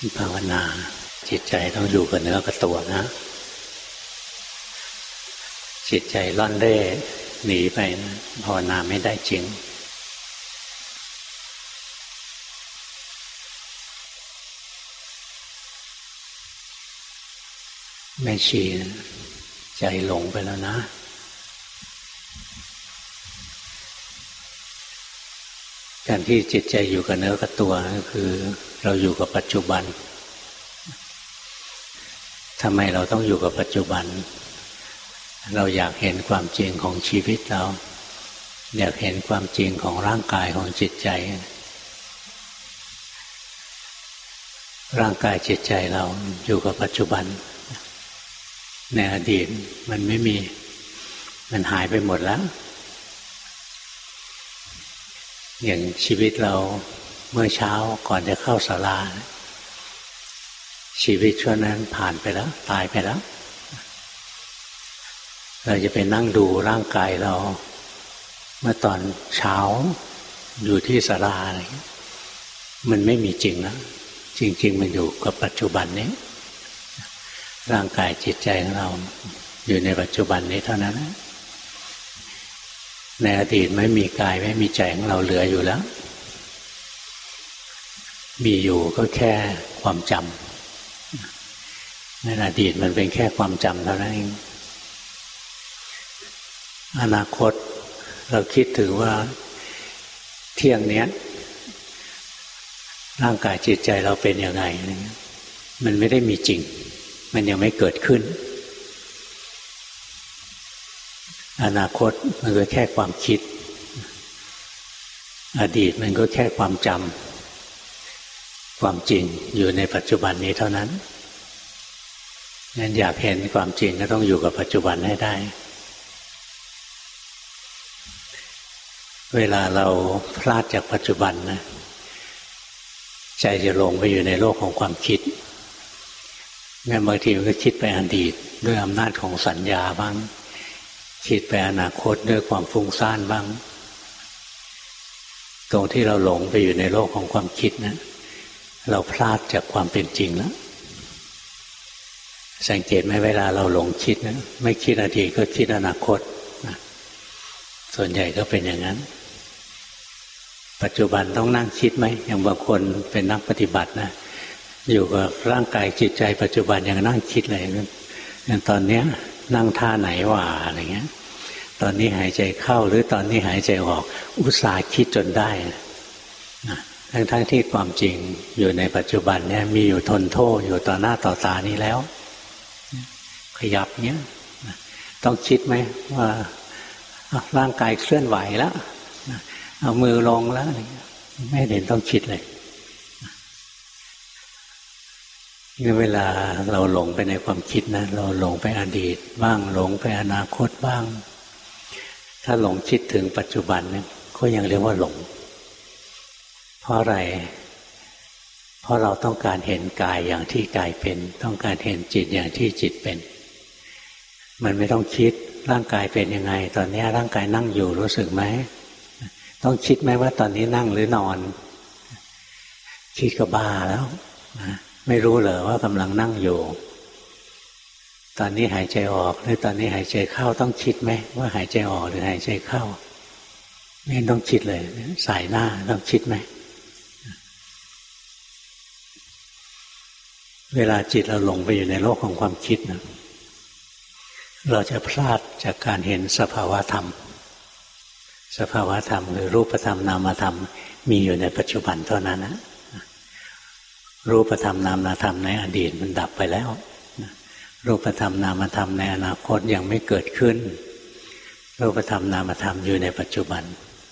ภาวนาจิตใจต้องอยู่กับเนื้อกับตัวนะจิตใจล่อนเร่หนีไปนะภาวนาไม่ได้จริงแม่ชีใจหลงไปแล้วนะการที่จิตใจอยู่กับเนื้อกับตัวก็คือเราอยู่กับปัจจุบันทำไมเราต้องอยู่กับปัจจุบันเราอยากเห็นความจริงของชีวิตเราอยากเห็นความจริงของร่างกายของจิตใจร่างกายจิตใจเราอยู่กับปัจจุบันในอดีตมันไม่มีมันหายไปหมดแล้วอย่างชีวิตเราเมื่อเช้าก่อนจะเข้าศาลาชีวิตช่วงนั้นผ่านไปแล้วตายไปแล้วเราจะไปนั่งดูร่างกายเราเมื่อตอนเช้าอยู่ที่ศาลาอะไรมันไม่มีจริงแล้วจริงๆมันอยู่กับปัจจุบันนี้ร่างกายจิตใจของเราอยู่ในปัจจุบันนี้เท่านั้นในอดีตไม่มีกายไม่มีใจของเราเหลืออยู่แล้วมีอยู่ก็แค่ความจำในอดีตมันเป็นแค่ความจำเท่านั้นเองอนาคตเราคิดถึงว่าเที่ยงเนี้ยร่างกายจิตใจเราเป็นยังไงมันไม่ได้มีจริงมันยังไม่เกิดขึ้นอนาคตมันก็แค่ความคิดอดีตมันก็แค่ความจำความจริงอยู่ในปัจจุบันนี้เท่านั้นงั้นอยากเห็นความจริงก็ต้องอยู่กับปัจจุบันให้ได้เวลาเราพลาดจากปัจจุบันนะใจจะลงไปอยู่ในโลกของความคิดแม้บางทีมันก็คิดไปอดีตด้วยอำนาจของสัญญาบ้างคิดไปอนาคตด้วยความฟุ้งซ่านบ้างตรงที่เราหลงไปอยู่ในโลกของความคิดนะเราพลาดจากความเป็นจริงแล้วสังเกตไหมเวลาเราหลงคิดนะไม่คิดอดีตก็คิดอนาคตนะส่วนใหญ่ก็เป็นอย่างนั้นปัจจุบันต้องนั่งคิดไหมอย่างบางคนเป็นนักปฏิบัตินะอยู่กับร่างกายจิตใจปัจจุบันยังนั่งคิดเลยอย่างตอนเนี้ยนั่งท่าไหนวะอะไรเงี้ยตอนนี้หายใจเข้าหรือตอนนี้หายใจออกอุตส่าห์คิดจนได้นะทั้งที่ความจริงอยู่ในปัจจุบันเนี่ยมีอยู่ทนโทษอยู่ต่อหน้าต่อตานี้แล้วขยับเนี้ยต้องคิดไหมว่าร่างกายเคลื่อนไหวแล้วเอามือลงแล้วไม่เห็นต้องคิดเลยเวลาเราหลงไปในความคิดนะเราหลงไปอดีตบ้างหลงไปอนาคตบ้างถ้าหลงคิดถึงปัจจุบันเนี่ยก็ยังเรียกว่าหลงเพราะอะไรเพราะเราต้องการเห็นกายอย่างที่กายเป็นต้องการเห็นจิตอย่างที่จิตเป็นมันไม่ต้องคิดร่างกายเป็นยังไงตอนนี้ร่างกายนั่งอยู่รู้สึกไหมต้องคิดไหมว่าตอนนี้นั่งหรือนอนคิดก็บ้าแล้วนะไม่รู้เหรอว่ากำลังนั่งอยู่ตอนนี้หายใจออกหรือตอนนี้หายใจเข้าต้องคิดไหมว่าหายใจออกหรือหายใจเข้าไม่ต้องคิดเลยสายหน้าต้องคิดไหมเวลาจิตเราหลงไปอยู่ในโลกของความคิดนะเราจะพลาดจากการเห็นสภาวะธรรมสภาวะธรรมหรือรูปธรรมนามธรรมมีอยู่ในปัจจุบันเท่านั้นนะรูปธรรมนามธรรมในอดีตมันดับไปแล้วรูปธรรมนามธรรมในอนาคตยังไม่เกิดขึ้นรูปธรรมนามธรรมอยู่ในปัจจุบัน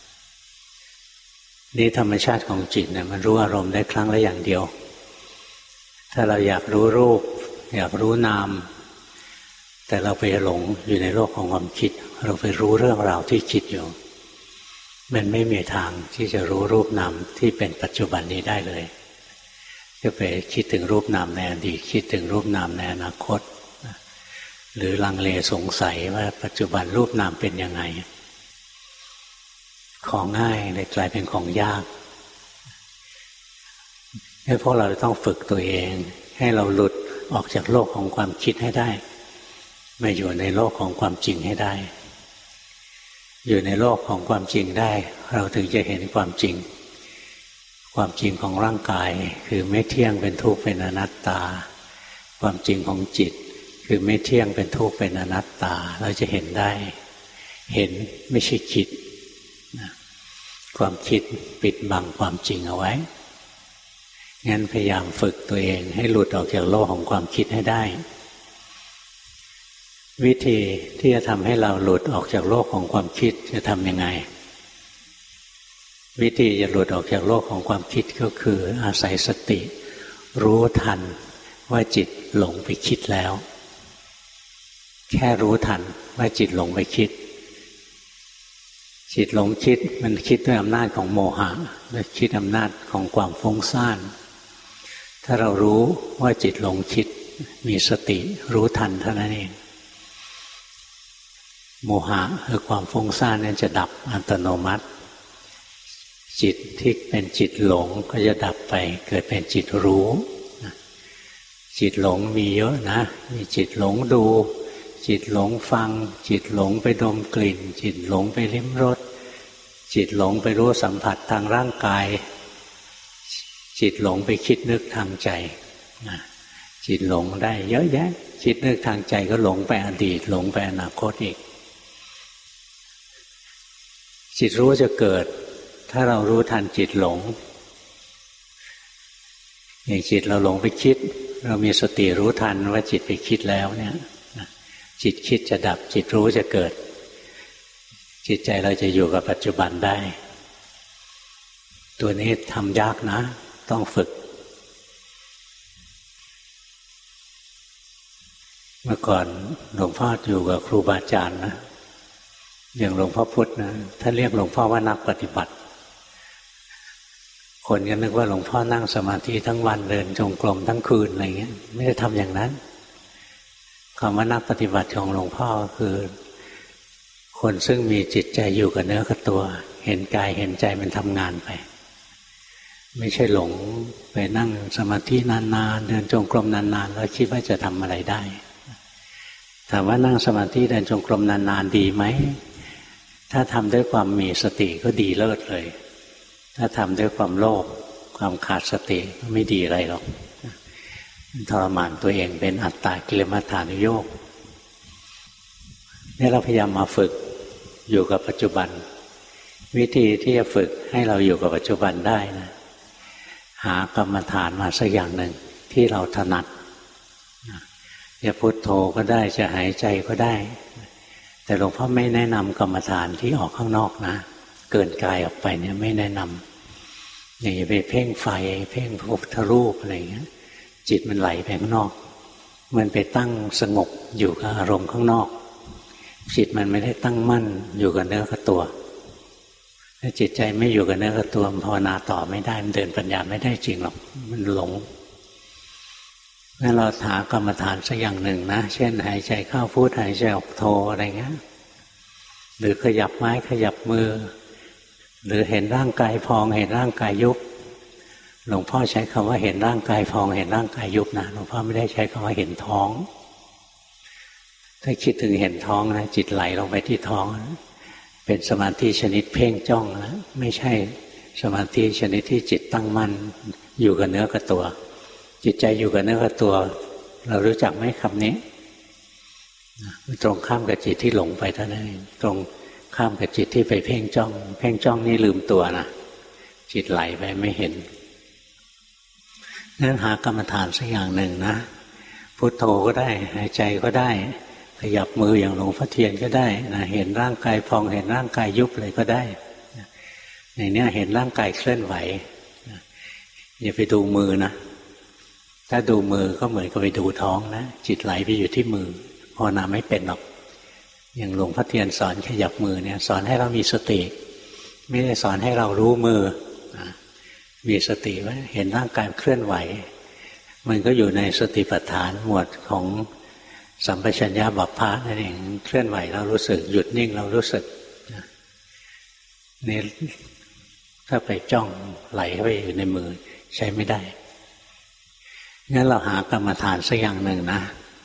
นี่ธรรมชาติของจิตเนี่ยมันรู้อารมณ์ได้ครั้งละอย่างเดียวถ้าเราอยากรู้รูปอยากรู้นามแต่เราไปหลงอยู่ในโลกของความคิดเราไปรู้เรื่องราวที่คิดอยู่มันไม่มีทางที่จะรู้รูปนามที่เป็นปัจจุบันนี้ได้เลยก็ไปคิดถึงรูปนามในอดีตคิดถึงรูปนามในอนาคตหรือลังเลสงสัยว่าปัจจุบันรูปนามเป็นยังไงของง่ายเลยกลายเป็นของยากให้พวกเราต้องฝึกตัวเองให้เราหลุดออกจากโลกของความคิดให้ได้มาอยู่ในโลกของความจริงให้ได้อยู่ในโลกของความจริงได้เราถึงจะเห็นความจริงความจริงของร่างกายคือไม่เที่ยงเป็นทุกข์เป็นอนัตตาความจริงของจิตคือไม่เที่ยงเป็นทุกข์เป็นอนัตตาเราจะเห็นได้เห็นไม่ใช่คิดความคิดปิดบังความจริงเอาไว้งั้นพยายามฝึกตัวเองให้หลุดออกจากโลกของความคิดให้ได้วิธีที่จะทำให้เราหลุดออกจากโลกของความคิดจะทำยังไงวิธีจะหลุดออกจากโลกของความคิดก็คืออาศัยสติรู้ทันว่าจิตหลงไปคิดแล้วแค่รู้ทันว่าจิตหลงไปคิดจิตหลงคิดมันคิดด้วยอำนาจของโมหะและคิดอำนาจของความฟุ้งซ่านถ้าเรารู้ว่าจิตหลงคิดมีสติรู้ทันเท่านั้นเองโมหะคือความฟุ้งซ่านนั้นจะดับอัตโนมัติจิตที่เป็นจิตหลงก็จะดับไปเกิดเป็นจิตรู้จิตหลงมีเยอะนะมีจิตหลงดูจิตหลงฟังจิตหลงไปดมกลิ่นจิตหลงไปลิ้มรสจิตหลงไปรู้สัมผัสทางร่างกายจิตหลงไปคิดนึกทางใจจิตหลงได้เยอะแยะคิดนึกทางใจก็หลงไปอดีตหลงไปอนาคตอีกจิตรู้จะเกิดถ้าเรารู้ทันจิตหลงอย่างจิตเราหลงไปคิดเรามีสติรู้ทันว่าจิตไปคิดแล้วเนี่ยจิตคิดจะดับจิตรู้จะเกิดจิตใจเราจะอยู่กับปัจจุบันได้ตัวนี้ทำยากนะต้องฝึกเมื่อก่อนหลวงพ่ออยู่กับครูบาอาจารย์นะอย่างหลวงพ่อพุธนะท่านเรียกหลวงพ่อว่านักปฏิบัติคนก็นึกว่าหลวงพ่อนั่งสมาธิทั้งวันเดินจงกรมทั้งคืนอะไรเงี้ยไม่ได้ทำอย่างนั้นคำว่านักปฏิบัติของหลวงพ่อคือคนซึ่งมีจิตใจอยู่กับเนื้อกับตัวเห็นกายเห็นใจมันทำงานไปไม่ใช่หลงไปนั่งสมาธินานๆเดินจงกรมนานๆแล้วคิดว่าจะทำอะไรได้ถามว่านั่งสมาธิเดินจงกรมนานๆดีไหมถ้าทำด้วยความมีสติก็ดีเลิศเลยถ้าทำด้วยความโลภความขาดสติก็ไม่ดีอะไรหรอกทรมานตัวเองเป็นอัตตากิลมัฏฐานุโยคนี่เราพยายามมาฝึกอยู่กับปัจจุบันวิธีที่จะฝึกให้เราอยู่กับปัจจุบันได้นะหากรรมฐานมาสักอย่างหนึ่งที่เราถนัดจะพุทโธก็ได้จะหายใจก็ได้แต่หลวงพ่อไม่แนะนำกรรมฐานที่ออกข้างนอกนะเกินกายออกไปเนี่ยไม่แนะนำอย่างไปเพ่งไฟเพ่งพระพุทธรูปอะไรอย่างเงี้ยจิตมันไหลไปข้างนอกมันไปตั้งสงบอยู่กับอารมณ์ข้างนอกจิตมันไม่ได้ตั้งมั่นอยู่กับเนื้อกับตัวถ้าจิตใจไม่อยู่กับเนื้อกับตัวภาวนาต่อไม่ได้มันเดินปัญญาไม่ได้จริงหรอกมันหลงงั้นเราหากรรมฐานสักอย่างหนึ่งนะเช่นหายใจเข้าพุทหายใจออกโทอะไรเงี้ยหรือขยับไม้ขยับมือหรือเห็นร่างกายพองเห็นร่างกายยุบหลวงพ่อใช้คำว่าเห็นร่างกายพองเห็นร่างกายยุบนะหลวงพ่อไม่ได้ใช้คำว่าเห็นท้องถ้าคิดถึงเห็นท้องนะจิตไหลลงไปที่ท้องเป็นสมาธิชนิดเพ่งจ้องนะไม่ใช่สมาธิชนิดที่จิตตั้งมั่นอยู่กับเนื้อกับตัวจิตใจอยู่กับเนื้อกับตัวเรารู้จักไหมคำนี้ตรงข้ามกับจิตที่หลงไปเท่านั้นเองตรงข้ามกับจิตที่ไปเพ่งจ้องเพ่งจ้องนี่ลืมตัวนะจิตไหลไปไม่เห็นนั้นหากรรมฐานสักอย่างหนึ่งนะพุทโธก็ได้หายใจก็ได้ขยับมืออย่างหลวงพ่อเทียนก็ได้นะเห็นร่างกายพองเห็นร่างกายยุบเลยก็ได้ในนี้เห็นร่างกายเคลื่อนไหวอย่าไปดูมือนะถ้าดูมือก็เหมือนกับไปดูท้องนะจิตไหลไปอยู่ที่มือภาวนาไม่เป็นหรอกอย่างหลวงพ่อเทียนสอนขยับมือเนี่ยสอนให้เรามีสติไม่ได้สอนให้เรารู้มือมีสติว่าเห็นร่างกายเคลื่อนไหวมันก็อยู่ในสติปัฏฐานหมวดของสัมปชัญญะบัพพะนั่นเองเคลื่อนไหวเรารู้สึกหยุดนิ่งเรารู้สึกนี่ถ้าไปจ้องไหลเข้าไปอยู่ในมือใช้ไม่ได้งั้นเราหากรรมฐานสักอย่างหนึ่งนะ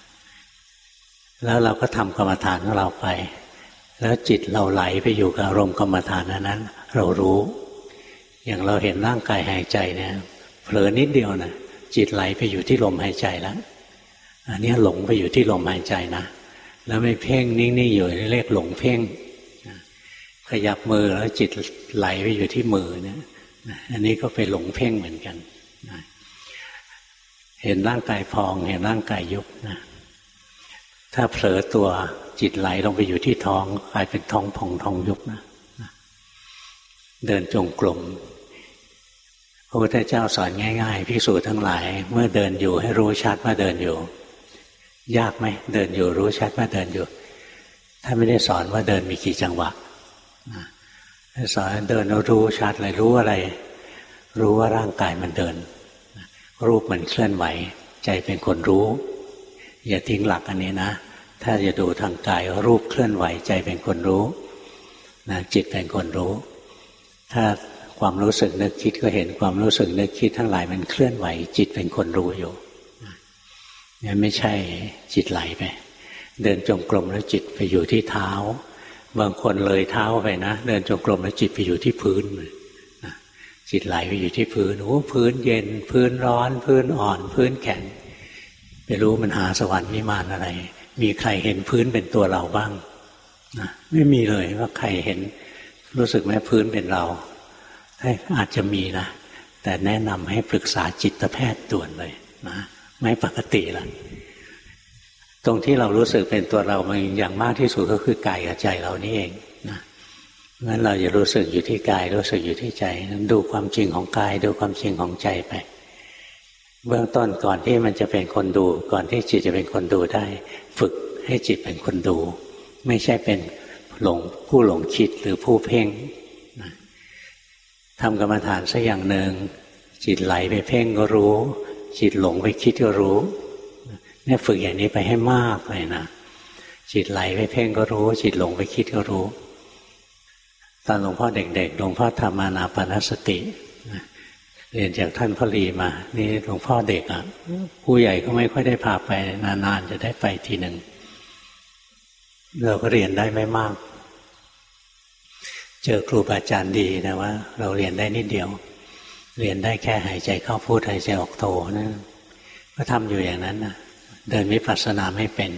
แล้วเราก็ทำกรรมฐานของเราไปแล้วจิตเราไหลไปอยู่กับอารมณ์กรรมฐานนั้นเรารู้อย่างเราเห็นร่างกายหายใจเนี่ยเผลอนิดเดียวนะจิตไหลไปอยู่ที่ลมหายใจแล้วอันนี้หลงไปอยู่ที่ลมหายใจนะแล้วไม่เพ่งนิ่งๆอยู่เรียกหลงเพ่งขยับมือแล้วจิตไหลไปอยู่ที่มือเนี่ยอันนี้ก็ไปหลงเพ่งเหมือนกันเห็นร่างกายพองเห็นร่างกายยุบนะถ้าเผลอตัวจิตไหลลงไปอยู่ที่ท้องกลายเป็นท้องพองท้องยุบนะเดินจงกรมพระพุทธเจ้าสอนง่ายๆภิกษุทั้งหลายเมื่อเดินอยู่ให้รู้ชัดว่าเดินอยู่ยากไหมเดินอยู่รู้ชัดว่าเดินอยู่ถ้าไม่ได้สอนว่าเดินมีกี่จังหวะสอนเดินเรารู้ชัดเลยรู้อะไรรู้ว่าร่างกายมันเดินรูปมันเคลื่อนไหวใจเป็นคนรู้อย่าทิ้งหลักอันนี้นะถ้าจะดูทางกายรูปเคลื่อนไหวใจเป็นคนรู้นะจิตเป็นคนรู้ถ้าความรู้สึกนึกคิดก็เห็นความรู้สึกนึกคิดทั้งหลายมันเคลื่อนไหวจิตเป็นคนรู้อยู่นี่ไม่ใช่จิตไหลไปเดินจงกรมแล้วจิตไปอยู่ที่เท้าบางคนเลยเท้าไปนะเดินจงกรมแล้วจิตไปอยู่ที่พื้นจิตไหลไปอยู่ที่พื้นโอ้พื้นเย็นพื้นร้อนพื้นอ่อนพื้นแข็งไม่รู้มันหาสวรรค์วิมานอะไรมีใครเห็นพื้นเป็นตัวเราบ้างนะไม่มีเลยว่าใครเห็นรู้สึกไหมพื้นเป็นเราอาจจะมีนะแต่แนะนำให้ปรึกษาจิตแพทย์ด่วนเลยนะไม่ปกติละตรงที่เรารู้สึกเป็นตัวเรามันอย่างมากที่สุดก็คือกายกับใจเรานี่เองนะงั้นเราอย่ารู้สึกอยู่ที่กายรู้สึกอยู่ที่ใจดูความจริงของกายดูความจริงของใจไปเบื้องต้นก่อนที่มันจะเป็นคนดูก่อนที่จิตจะเป็นคนดูได้ฝึกให้จิตเป็นคนดูไม่ใช่เป็นผู้หลงคิดหรือผู้เพ่งนะทำกรรมฐานสักอย่างหนึ่งจิตไหลไปเพ่งก็รู้จิตหลงไปคิดก็รู้เนี่ยฝึกอย่างนี้ไปให้มากเลยนะจิตไหลไปเพ่งก็รู้จิตหลงไปคิดก็รู้ตอนหลวงพ่อเด็กๆหลวงพ่อทำอานาปานสติเรียนจากท่านพ่อลีมานี่หลวงพ่อเด็กอ่ะผู้ใหญ่ก็ไม่ค่อยได้พาไปนานๆจะได้ไปทีหนึ่งเราก็เรียนได้ไม่มากเจอครูบาอาจารย์ดีนะว่าเราเรียนได้นิดเดียวเรียนได้แค่หายใจเข้าพุทหายใจออกโทนะก็ทำอยู่อย่างนั้นนะเดินวิปัสสนาไม่เป็น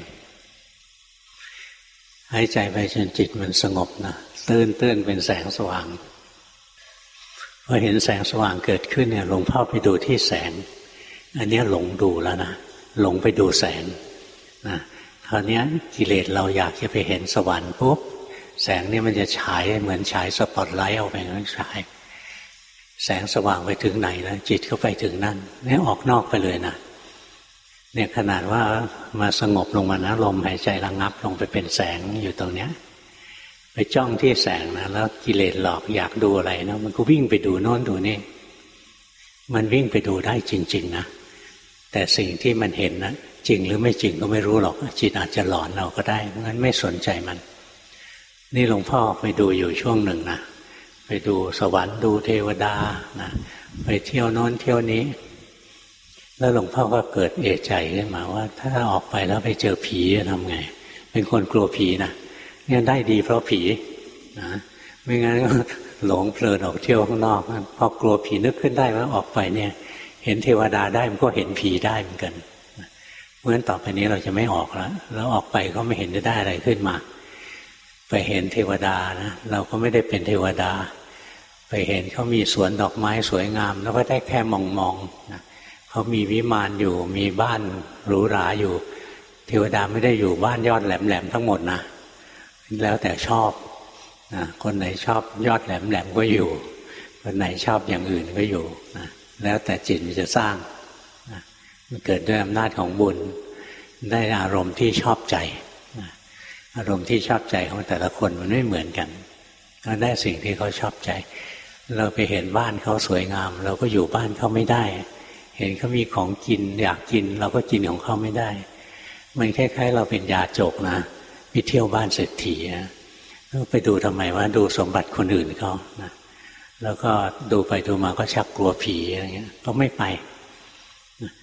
หายใจไปจนจิตมันสงบนะตื้นเป็นแสงสว่างพอเห็นแสงสว่างเกิดขึ้นเนี่ยหลวงพ่อไปดูที่แสงอันนี้หลงดูแล้วนะหลงไปดูแสงนะคราวนี้กิเลสเราอยากจะไปเห็นสวรรค์ปุ๊บแสงนี่มันจะฉายเหมือนฉายสปอตไลท์ออกไปงั้นฉายแสงสว่างไปถึงไหนแล้วจิตก็ไปถึงนั่นไม่ออกนอกไปเลยนะเนี่ยขนาดว่ามาสงบลงมานะลมหายใจระงับลงไปเป็นแสงอยู่ตรงเนี้ยไปจ้องที่แสงนะแล้วกิเลสหลอกอยากดูอะไรนะมันก็วิ่งไปดูโน้นดูนี่มันวิ่งไปดูได้จริงๆนะแต่สิ่งที่มันเห็นนะจริงหรือไม่จริงก็ไม่รู้หรอกจิตอาจจะหลอนเราก็ได้งั้นไม่สนใจมันนี่หลวงพ่อไปดูอยู่ช่วงหนึ่งนะไปดูสวรรค์ดูเทวดานะไปเที่ยวโน้นเที่ยวนี้แล้วหลวงพ่อก็เกิดเอะใจขึ้นมาว่าถ้าออกไปแล้วไปเจอผีจะทำไงเป็นคนกลัวผีนะเนี่ยได้ดีเพราะผีนะไม่งั้นก็หลงเพลินออกเที่ยวข้างนอกพอกลัวผีนึกขึ้นได้ว่าออกไปเนี่ยเห็นเทวดาได้มันก็เห็นผีได้เหมือนกันเพราะฉะนั้นต่อไปนี้เราจะไม่ออกแล้วออกไปก็ไม่เห็นจะได้อะไรขึ้นมาไปเห็นเทวดานะเราก็ไม่ได้เป็นเทวดาไปเห็นเขามีสวนดอกไม้สวยงามแล้วก็ได้แค่มองนะเขามีวิมานอยู่มีบ้านหรูหราอยู่เทวดาไม่ได้อยู่บ้านยอดแหลมๆทั้งหมดนะแล้วแต่ชอบนะคนไหนชอบยอดแหลมๆก็อยู่คนไหนชอบอย่างอื่นก็อยู่นะแล้วแต่จิตมันจะสร้างนะมันเกิดด้วยอำนาจของบุญได้อารมณ์ที่ชอบใจนะอารมณ์ที่ชอบใจของแต่ละคนมันไม่เหมือนกันก็ได้สิ่งที่เขาชอบใจเราไปเห็นบ้านเขาสวยงามเราก็อยู่บ้านเขาไม่ได้เห็นเขามีของกินอยากกินเราก็กินของเขาไม่ได้มันคล้ายๆเราเป็นยาจกนะไปเที่ยวบ้านเศรษฐีนะไปดูทำไมว่าดูสมบัติคนอื่นเขานะแล้วก็ดูไปดูมาก็ชักกลัวผีอะไรเงี้ยก็ไม่ไป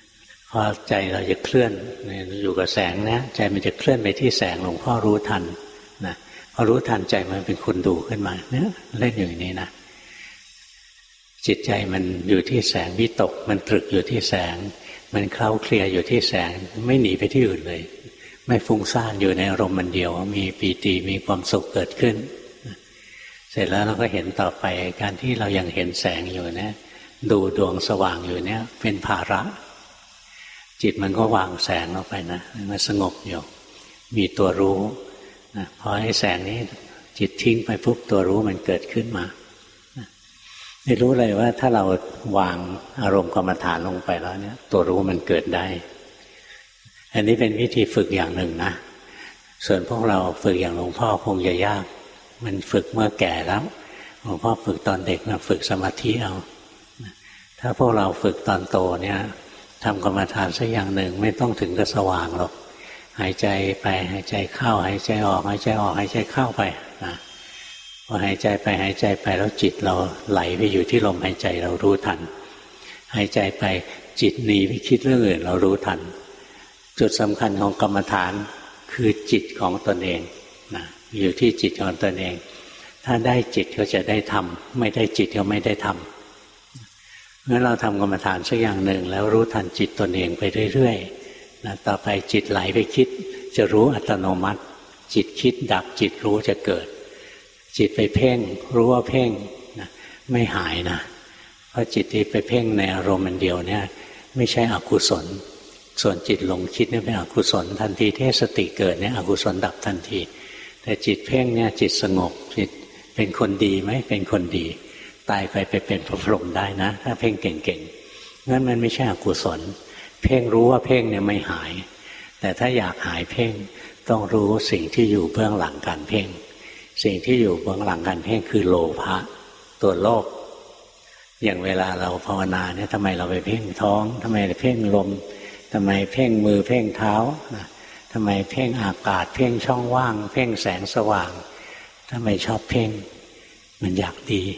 พอใจเราจะเคลื่อนอยู่กับแสงนะใจมันจะเคลื่อนไปที่แสงหลวงพ่อรู้ทันนะพอรู้ทันใจมันเป็นคนดูขึ้นมาเนี่ยเล่นอย่างนี้นะจิตใจมันอยู่ที่แสงวิตกมันตรึกอยู่ที่แสงมันเคล้าเคลียอยู่ที่แสงไม่หนีไปที่อื่นเลยไม่ฟุ้งซ่านอยู่ในอารมณ์มันเดียวมีปีติมีความสุขเกิดขึ้นเสร็จแล้วเราก็เห็นต่อไปการที่เรายังเห็นแสงอยู่นะดูดวงสว่างอยู่เนี่ยเป็นภาระจิตมันก็วางแสงออกไปนะมันสงบอยู่มีตัวรู้นะพอให้แสงนี้จิตทิ้งไปปุ๊บตัวรู้มันเกิดขึ้นมาได้รู้เลยว่าถ้าเราวางอารมณ์กรรมฐานลงไปแล้วเนี่ยตัวรู้มันเกิดได้อันนี้เป็นวิธีฝึกอย่างหนึ่งนะส่วนพวกเราฝึกอย่างหลวงพ่อคงจะยากมันฝึกเมื่อแก่แล้วหลวงพ่อฝึกตอนเด็กนะฝึกสมาธิเอาถ้าพวกเราฝึกตอนโตเนี่ยทำกรรมฐานสักอย่างหนึ่งไม่ต้องถึงกับสว่างหรอกหายใจไปหายใจเข้าหายใจออกหายใจออกหายใจเข้าไปนะพอหายใจไปหายใจไปแล้วจิตเราไหลไปอยู่ที่ลมหายใจเรารู้ทันหายใจไปจิตหนีไปคิดเรื่องอื่นเรารู้ทันจุดสำคัญของกรรมฐานคือจิตของตนเองนะอยู่ที่จิตของตนเองถ้าได้จิตก็จะได้ทำไม่ได้จิตก็ไม่ได้ทำงั้นเราทำกรรมฐานสักอย่างหนึ่งแล้วรู้ทันจิตตนเองไปเรื่อยๆนะต่อไปจิตไหลไปคิดจะรู้อัตโนมัติจิตคิดดับจิตรู้จะเกิดจิตไปเพ่งรู้ว่าเพ่งนะไม่หายนะเพราะจิตที่ไปเพ่งในอารมณ์มันเดียวเนี่ยไม่ใช่อกุศลส่วนจิตหลงคิดเนี่ยเป็นอกุศลทันทีที่สติเกิดเนี่ยอกุศลดับทันทีแต่จิตเพ่งเนี่ยจิตสงบจิตเป็นคนดีไหมเป็นคนดีตายไปเป็นพระพรหมได้นะถ้าเพ่งเก่งๆงั้นมันไม่ใช่อกุศลเพ่งรู้ว่าเพ่งเนี่ยไม่หายแต่ถ้าอยากหายเพ่งต้องรู้สิ่งที่อยู่เบื้องหลังการเพ่งสิ่งที่อยู่เบื้องหลังการเพ่งคือโลภะตัวโลภอย่างเวลาเราภาวนาเนี่ยทำไมเราไปเพ่งท้องทำไมเพ่งลมทำไมเพ่งมือเพ่งเท้าทำไมเพ่งอากาศเพ่งช่องว่างเพ่งแสงสว่างทำไมชอบเพ่งมันอยากดี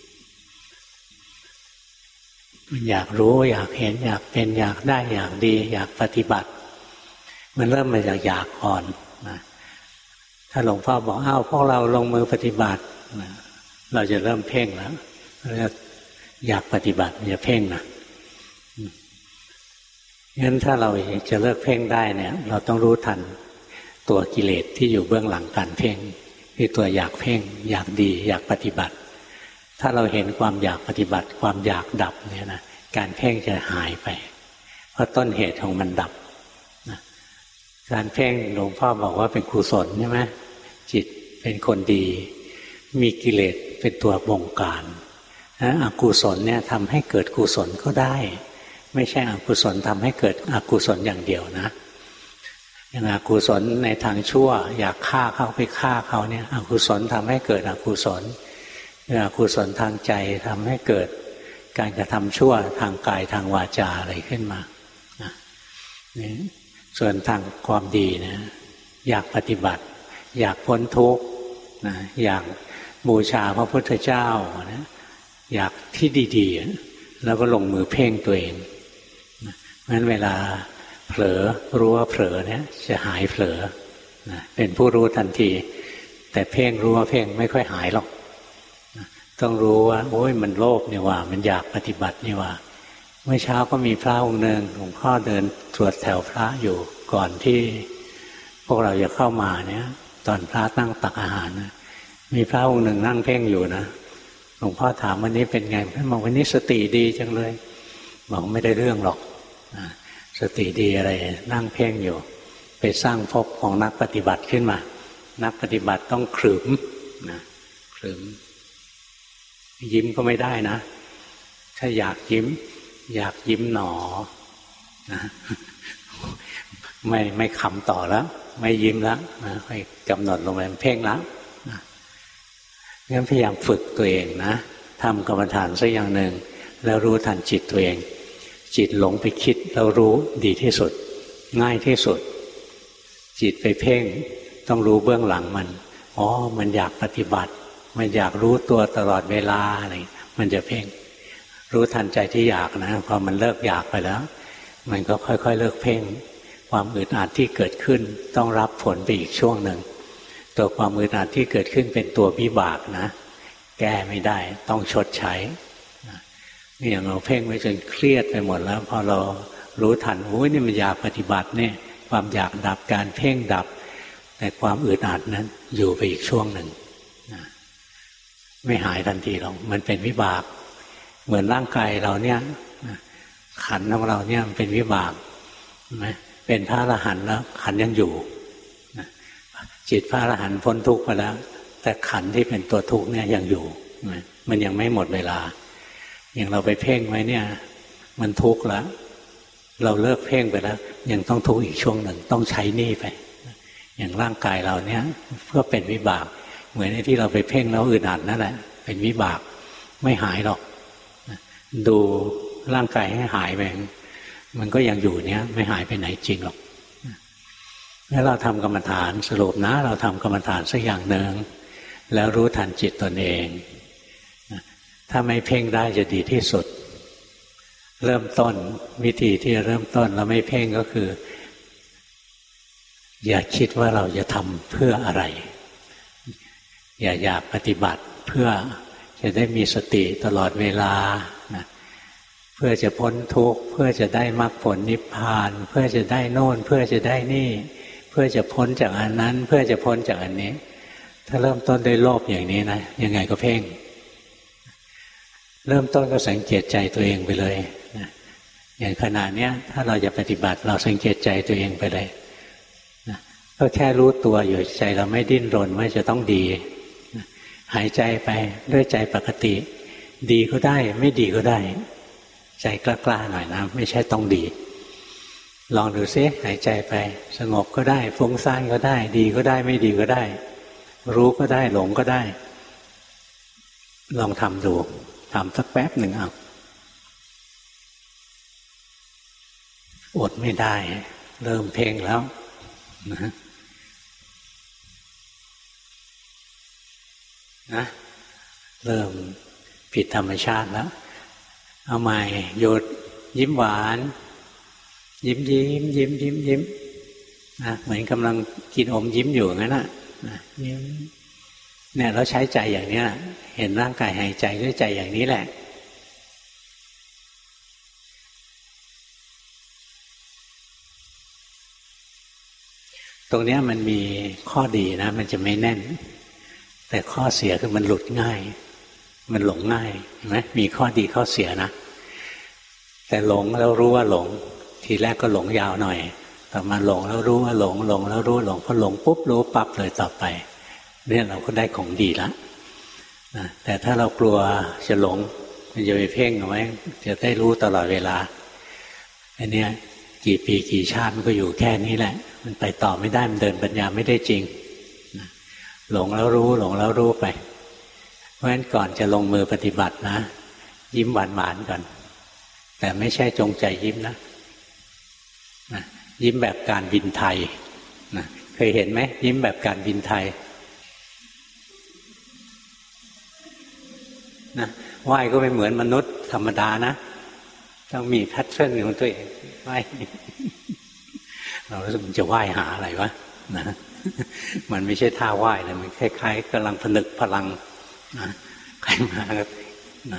มันอยากรู้อยากเห็นอยากเป็นอยากได้อยากดีอยากปฏิบัติมันเริ่มมาจากอยากก่อนนะถ้าหลวงพ่อบอกอ้าวพวกเราลงมือปฏิบัตินะเราจะเริ่มเพ่งแล้วอยากปฏิบัติอย่าเพ่งนะงั้นถ้าเราจะเลิกเพ่งได้เนี่ยเราต้องรู้ทันตัวกิเลสที่อยู่เบื้องหลังการเพ่งคือตัวอยากเพ่งอยากดีอยากปฏิบัติถ้าเราเห็นความอยากปฏิบัติความอยากดับเนี่ยนะการเพ่งจะหายไปเพราะต้นเหตุของมันดับนะการเพ่งหลวงพ่อบอกว่าเป็นกุศลใช่ไหมจิตเป็นคนดีมีกิเลสเป็นตัวบงการนะอกุศลเนี่ยทำให้เกิดกุศลก็ได้ไม่ใช่อกุศลทำให้เกิดอกุศลอย่างเดียวนะอย่างอกุศลในทางชั่วอยากฆ่าเขาไปฆ่าเขาเนี่ยอกุศลทำให้เกิดอกุศลอกุศลทางใจทำให้เกิดการกระทำชั่วทางกายทางวาจาอะไรขึ้นมานี่ส่วนทางความดีนะอยากปฏิบัติอยากพ้นทุกข์นะอยากบูชาพระพุทธเจ้านะอยากที่ดีๆแล้วก็ลงมือเพ่งตัวเองงั้นเวลาเผลอรู้ว่าเผลอเนี่ยจะหายเผลอนะเป็นผู้รู้ทันทีแต่เพ่งรู้ว่าเพ่งไม่ค่อยหายหรอกต้องรู้ว่าโอ้ยมันโลภนี่ว่ามันอยากปฏิบัตินี่ว่าเมื่อเช้าก็มีพระองค์หนึ่งหลวงพ่อเดินตรวจแถวพระอยู่ก่อนที่พวกเราจะเข้ามาเนี่ยตอนพระนั่งตักอาหารนะมีพระองค์หนึ่งนั่งเพ่งอยู่นะหลวงพ่อถามวันนี้เป็นไงท่านบอกวันนี้สติดีจังเลยบอกไม่ได้เรื่องหรอกสติดีอะไรนั่งเพ่งอยู่ไปสร้างภพของนักปฏิบัติขึ้นมานักปฏิบัติต้องขรึมนะขรึมยิ้มก็ไม่ได้นะถ้าอยากยิ้มหนอนะไม่ขำต่อแล้วไม่ยิ้มแล้วนะให้กำหนดลงไปเพ่งแล้วนะงั้นพยายามฝึกตัวเองนะทำกรรมฐานสักอย่างหนึ่งแล้วรู้ทันจิตตัวเองจิตหลงไปคิดแล้วรู้ดีที่สุดง่ายที่สุดจิตไปเพ่งต้องรู้เบื้องหลังมันอ๋อมันอยากปฏิบัติมันอยากรู้ตัวตลอดเวลาอะไรมันจะเพ่งรู้ทันใจที่อยากนะพอมันเลิกอยากไปแล้วมันก็ค่อยๆเลิกเพ่งความอึดอัดที่เกิดขึ้นต้องรับผลไปอีกช่วงหนึ่งตัวความอึดอัดที่เกิดขึ้นเป็นตัววิบากนะแก้ไม่ได้ต้องชดใช้นี่อย่างเราเพ่งไว้จนเครียดไปหมดแล้วพอเรารู้ทันโอ้ยนี่มันอยากปฏิบัติเนี่ยความอยากดับการเพ่งดับแต่ความอึดอัดนั้นอยู่ไปอีกช่วงหนึ่งไม่หายทันทีหรอกมันเป็นวิบากเหมือนร่างกายเราเนี่ยขันธ์ของเราเนี่ยมันเป็นวิบากเป็นพระอรหันต์แล้วขันธ์ยังอยู่จิตพระอรหันต์พ้นทุกข์ไปแล้วแต่ขันธ์ที่เป็นตัวทุกข์เนี่ยยังอยู่มันยังไม่หมดเวลาอย่างเราไปเพ่งไว้เนี่ยมันทุกข์แล้วเราเลิกเพ่งไปแล้วยังต้องทุกข์อีกช่วงหนึ่งต้องใช้หนี้ไปอย่างร่างกายเราเนี่ยเพื่อเป็นวิบากเหมือนที่เราไปเพ่งแล้วอึดอัดนั่นแหละเป็นวิบากไม่หายหรอกดูร่างกายให้หายไปมันก็ยังอยู่เนี่ยไม่หายไปไหนจริงหรอกแล้วเราทำกรรมฐานสรุปนะเราทำกรรมฐานสักอย่างหนึ่งแล้วรู้ทันจิตตนเองถ้าไม่เพ่งได้จะดีที่สุดเริ่มต้นวิธีที่เริ่มต้นแล้วไม่เพ่งก็คืออย่าคิดว่าเราจะทำเพื่ออะไรอย่าอยากปฏิบัติเพื่อจะได้มีสติตลอดเวลาเพื่อจะพ้นทุกข์เพื่อจะได้มรรคผลนิพพานเพื่อจะได้โน่นเพื่อจะได้นี่เพื่อจะพ้นจากอันนั้นเพื่อจะพ้นจากอันนี้ถ้าเริ่มต้นด้วยโลภอย่างนี้นะยังไงก็เพ่งเริ่มต้นก็สังเกตใจตัวเองไปเลยอย่างขณะนี้ถ้าเราจะปฏิบัติเราสังเกตใจตัวเองไปเลยก็แค่รู้ตัวอยู่ใจเราไม่ดิ้นรนว่าจะต้องดีหายใจไปด้วยใจปกติดีก็ได้ไม่ดีก็ได้ใจกล้าๆหน่อยนะไม่ใช่ต้องดีลองดูซิหายใจไปสงบก็ได้ฟุ้งซ่านก็ได้ดีก็ได้ไม่ดีก็ได้รู้ก็ได้หลงก็ได้ลองทำดูทำสักแป๊บหนึ่งเอาอดไม่ได้เริ่มเพ่งแล้วนะเริ่มผิดธรรมชาติแล้วเอาใหม่หยุดยิ้มหวานยิ้มนะเหมือนกำลังกินอมยิ้มอยู่งั้นนะยิ้มเนี่ยเราใช้ใจอย่างนี้เห็นร่างกายหายใจด้วยใจอย่างนี้แหละตรงนี้มันมีข้อดีนะมันจะไม่แน่นแต่ข้อเสียคือมันหลุดง่ายมันหลงง่ายเห็นไหมมีข้อดีข้อเสียนะแต่หลงแล้วรู้ว่าหลงทีแรกก็หลงยาวหน่อยต่อมาหลงแล้วรู้ว่าหลงแล้วรู้หลงพอหลงปุ๊บรู้ปั๊บเลยต่อไปเนี่ยเราก็ได้ของดีแล้วนะแต่ถ้าเรากลัวจะหลงมันจะไปเพ่งเอาไว้จะได้รู้ตลอดเวลาอันนี้กี่ปีกี่ชาติมันก็อยู่แค่นี้แหละมันไปต่อไม่ได้มันเดินปัญญาไม่ได้จริงนะหลงแล้วรู้หลงแล้วรู้ไปเพราะฉะนั้นก่อนจะลงมือปฏิบัตินะยิ้มหวานๆก่อนแต่ไม่ใช่จงใจยิ้มนะยิ้มแบบการบินไทยนะเคยเห็นไหมยิ้มแบบการบินไทยนะไหว้ก็ไม่เหมือนมนุษย์ธรรมดานะต้องมีแพทเทิร์นของตัวเองไหว้เรารู้สึกมันจะไหว้หาอะไรวะนะมันไม่ใช่ท่าไหว้เลยมันคล้ายๆกำลังผนึกพลังนะใครมาครับนะ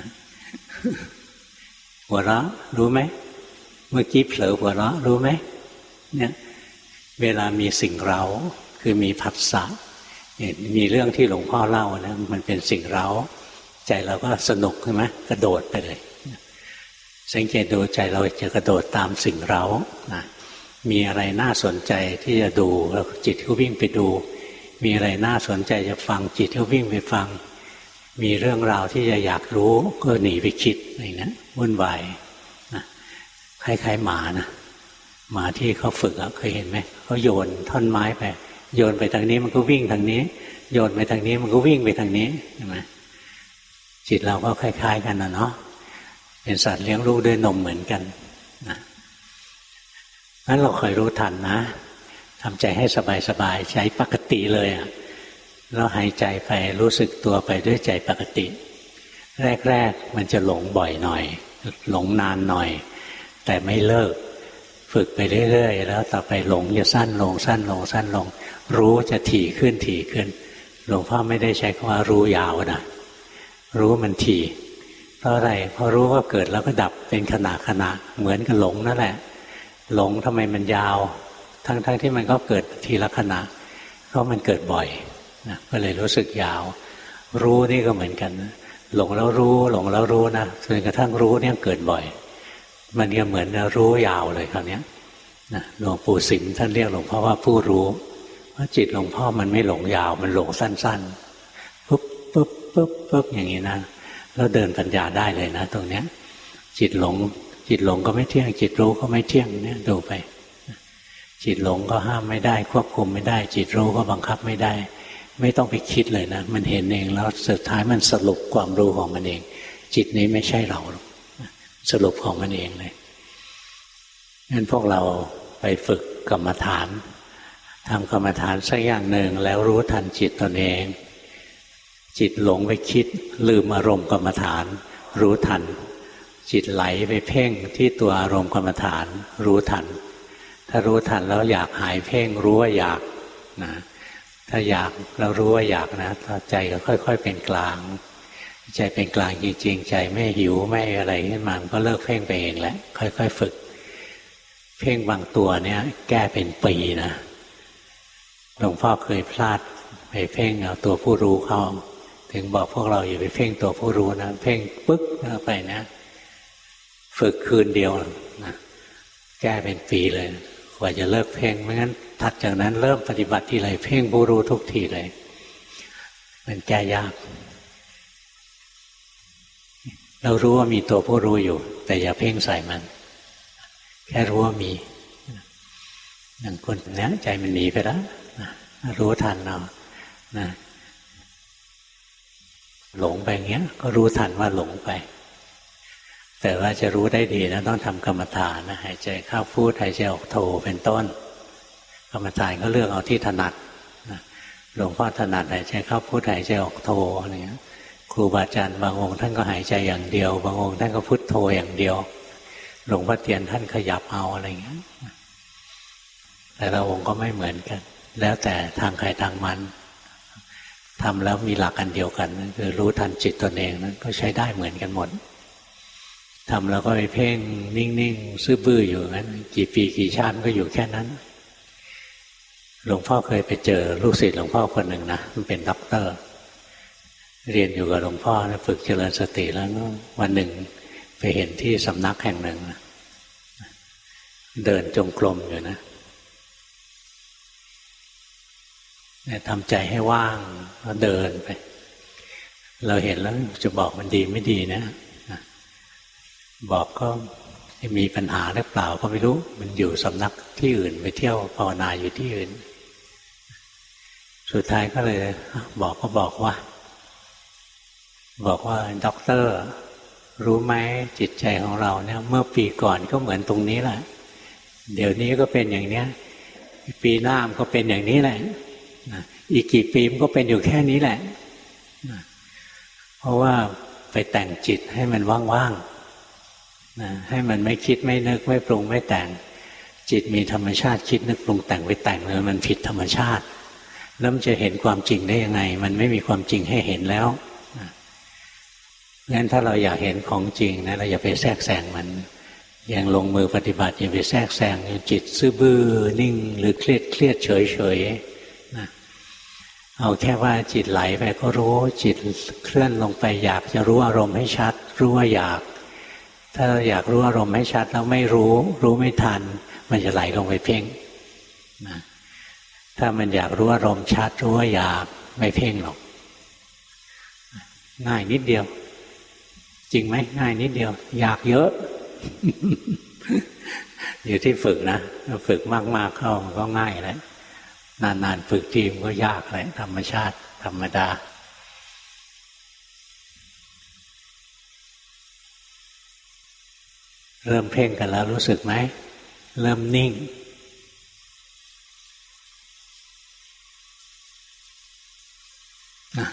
หัวเราะรู้ไหมเมื่อกี้เผลอหัวเราะรู้ไหมเนี่ยเวลามีสิ่งเร้าคือมีผัสสะมีเรื่องที่หลวงพ่อเล่านะมันเป็นสิ่งเร้าใจเราก็สนุกใช่ไหมกระโดดไปเลยสังเกตดูใจเราจะกระโดดตามสิ่งเร้านะมีอะไรน่าสนใจที่จะดูแล้วจิตก็วิ่งไปดูมีอะไรน่าสนใจจะฟังจิตก็วิ่งไปฟังมีเรื่องราวที่จะอยากรู้ก็หนีไปคิดอะไรนะวุ่นวายนะคล้ายๆหมานะหมาที่เขาฝึกแล้วเคยเห็นไหมเขาโยนท่อนไม้ไปโยนไปทางนี้มันก็วิ่งทางนี้โยนไปทางนี้มันก็วิ่งไปทางนี้ใช่ไหมจิตเราก็คล้ายๆกันนะเนาะเป็นสัตว์เลี้ยงลูกด้วยนมเหมือนกันนะงั้นเราคอยรู้ทันนะทำใจให้สบายๆใช้ปกติเลยอ่ะแล้วหายใจไปรู้สึกตัวไปด้วยใจปกติแรกๆมันจะหลงบ่อยหน่อยหลงนานหน่อยแต่ไม่เลิกฝึกไปเรื่อยๆแล้วต่อไปหลงจะสั้นลงสั้นลงสั้นลงรู้จะถี่ขึ้นถี่ขึ้นหลวงพ่อไม่ได้ใช้คำว่ารู้ยาวนะรู้มันถี่เพราะอะไรเพราะรู้ว่าเกิดแล้วก็ดับเป็นขณะขณะเหมือนกับหลงนั่นแหละหลงทำไมมันยาวทั้งที่มันก็เกิดทีละขณะเพราะมันเกิดบ่อยนะก็เลยรู้สึกยาวรู้นี่ก็เหมือนกันนะหลงแล้วรู้หลงแล้วรู้นะจนกระทั่งรู้เนี่ยเกิดบ่อยมันก็เหมือนรู้ยาวเลยคราวนี้นะหลวงปู่สิมท่านเรียกหลวงพ่อว่าผู้รู้เพราะจิตหลวงพ่อมันไม่หลงยาวมันหลงสั้นๆปุ๊บปุ๊บปุ๊บปุ๊บอย่างนี้นะแล้วเดินปัญญาได้เลยนะตรงเนี้ยจิตหลงก็ไม่เที่ยงจิตรู้ก็ไม่เที่ยงเนี่ยดูไปจิตหลงก็ห้ามไม่ได้ควบคุมไม่ได้จิตรู้ก็บังคับไม่ได้ไม่ต้องไปคิดเลยนะมันเห็นเองแล้วสุดท้ายมันสรุปความรู้ของมันเองจิตนี้ไม่ใช่เราสรุปของมันเองเลยงั้นพวกเราไปฝึกกรรมฐานทำกรรมฐานสักอย่างหนึ่งแล้วรู้ทันจิตตนเองจิตหลงไปคิดลืมอารมณ์กรรมฐานรู้ทันจิตไหลไปเพ่งที่ตัวอารมณ์กรรมฐานรู้ทันถ้ารู้ทันแล้วอยากหายเพ่งรู้ว่าอยากนะถ้าอยากเรารู้ว่าอยากนะใจก็ค่อยๆเป็นกลางใจเป็นกลางจริงๆใจไม่หิวไม่อะไรขึ้นมามันก็เลิกเพ่งไปเองแหละค่อยๆฝึกเพ่งบางตัวเนี่ยแก้เป็นปีนะหลวงพ่อเคยพลาดไปเพ่งเอาตัวผู้รู้เข้าถึงบอกพวกเราอย่าไปเพ่งตัวผู้รู้นะเพ่งปึ๊กไปนะฝึกคืนเดียวนะแก้เป็นปีเลยกว่าจะเลิกเพ่งไม่งั้นถัดจากนั้นเริ่มปฏิบัติทีไรเพ่งผู้รู้ทุกทีเลยมันแก้ยากเรารู้ว่ามีตัวผู้รู้อยู่แต่อย่าเพ่งใส่มันแค่รู้ว่ามีอย่างคนเนี้ยใจมันหนีไปแล้วรู้ทันเรานะหลงไปอย่างเงี้ยก็รู้ทันว่าหลงไปแต่ว่าจะรู้ได้ดีนะต้องทำกรรมฐานนะหายใจเข้าพูดหายใจออกโทเป็นต้นกรรมฐานก็เลือกเอาที่ถนัดนะหลวงพ่อถนัดหายใจเข้าพูดหายใจออกโทอะไรเงี้ยครูบาอาจารย์บางองค์ท่านก็หายใจอย่างเดียวบางองค์ท่านก็พุทโธอย่างเดียวหลวงพ่อเทียนท่านขยับเอาอะไรเงี้ยแต่ละองค์ก็ไม่เหมือนกันแล้วแต่ทางใครทางมันทำแล้วมีหลักอันเดียวกันนั่นคือรู้ทันจิตตนเองนั้นก็ใช้ได้เหมือนกันหมดทำแล้วก็ไปเพ่งนิ่งๆซื่อบื้ออยู่งั้นกี่ปีกี่ชาติก็อยู่แค่นั้นหลวงพ่อเคยไปเจอลูกศิษย์หลวงพ่อคนหนึ่งนะมันเป็นด็อกเตอร์เรียนอยู่กับหลวงพ่อนะฝึกเจริญสติแล้ววันหนึ่งไปเห็นที่สำนักแห่งหนึ่งเดินจงกรมอยู่นะทำใจให้ว่างแล้วเดินไปเราเห็นแล้วจะบอกมันดีไม่ดีนะบอกก็มีปัญหาหรือเปล่าก็ไม่รู้มันอยู่สำนักที่อื่นไปเที่ยวภาวนาอยู่ที่อื่นสุดท้ายก็เลยบอกว่าด็อกเตอร์รู้ไหมจิตใจของเราเนี่ยเมื่อปีก่อนก็เหมือนตรงนี้แหละเดี๋ยวนี้ก็เป็นอย่างเนี้ยปีหน้ามันก็เป็นอย่างนี้แหละอีกกี่ปีมันก็เป็นอยู่แค่นี้แหละเพราะว่าไปแต่งจิตให้มันว่างๆให้มันไม่คิดไม่นึกไม่ปรุงไม่แต่งจิตมีธรรมชาติคิดนึกปรุงแต่งไปแต่งเลยมันผิดธรรมชาติแล้วมันจะเห็นความจริงได้ยังไงมันไม่มีความจริงให้เห็นแล้วงั้นถ้าเราอยากเห็นของจริงนะเราอย่าไปแทรกแซงมันอย่างลงมือปฏิบัติอย่าไปแทรกแซงจิตซื่อบื้อนิ่งหรือเครียดเฉยนะเอาแค่ว่าจิตไหลไปก็รู้จิตเคลื่อนลงไปอยากจะรู้อารมณ์ให้ชัดรู้ว่าอยากถ้าเราอยากรู้อารมณ์ให้ชัดแล้วไม่รู้ไม่ทันมันจะไหลลงไปเพ่งนะถ้ามันอยากรู้อารมณ์ชัดรู้ว่าอยากไม่เพ่งหรอกง่ายนิดเดียวจริงไหมง่ายนิดเดียวอยากเยอะ อยู่ที่ฝึกนะฝึกมากๆเข้ามันก็ง่ายแล้วนานๆฝึกทีมก็ยากเลยธรรมชาติธรรมดาเริ่มเพ่งกันแล้วรู้สึกไหมเริ่มนิ่งนะ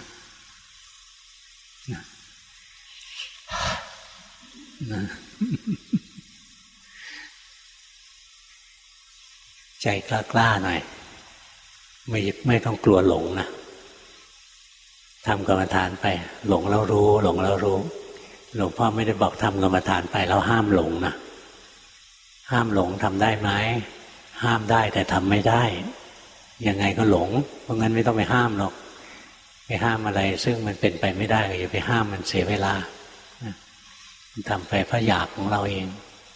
ใจกล้าหน่อยไม่ต้องกลัวหลงนะทำกรรมฐานไปหลงแล้วรู้หลงแล้วรู้หลวงพ่อไม่ได้บอกทำกรรมฐานไปแล้วห้ามหลงนะห้ามหลงทำได้ไหมห้ามได้แต่ทำไม่ได้ยังไงก็หลงเพราะงั้นไม่ต้องไปห้ามหรอกไปห้ามอะไรซึ่งมันเป็นไปไม่ได้ก็อย่าไปห้ามมันเสียเวลาทำไปเพราะอยากของเราเอง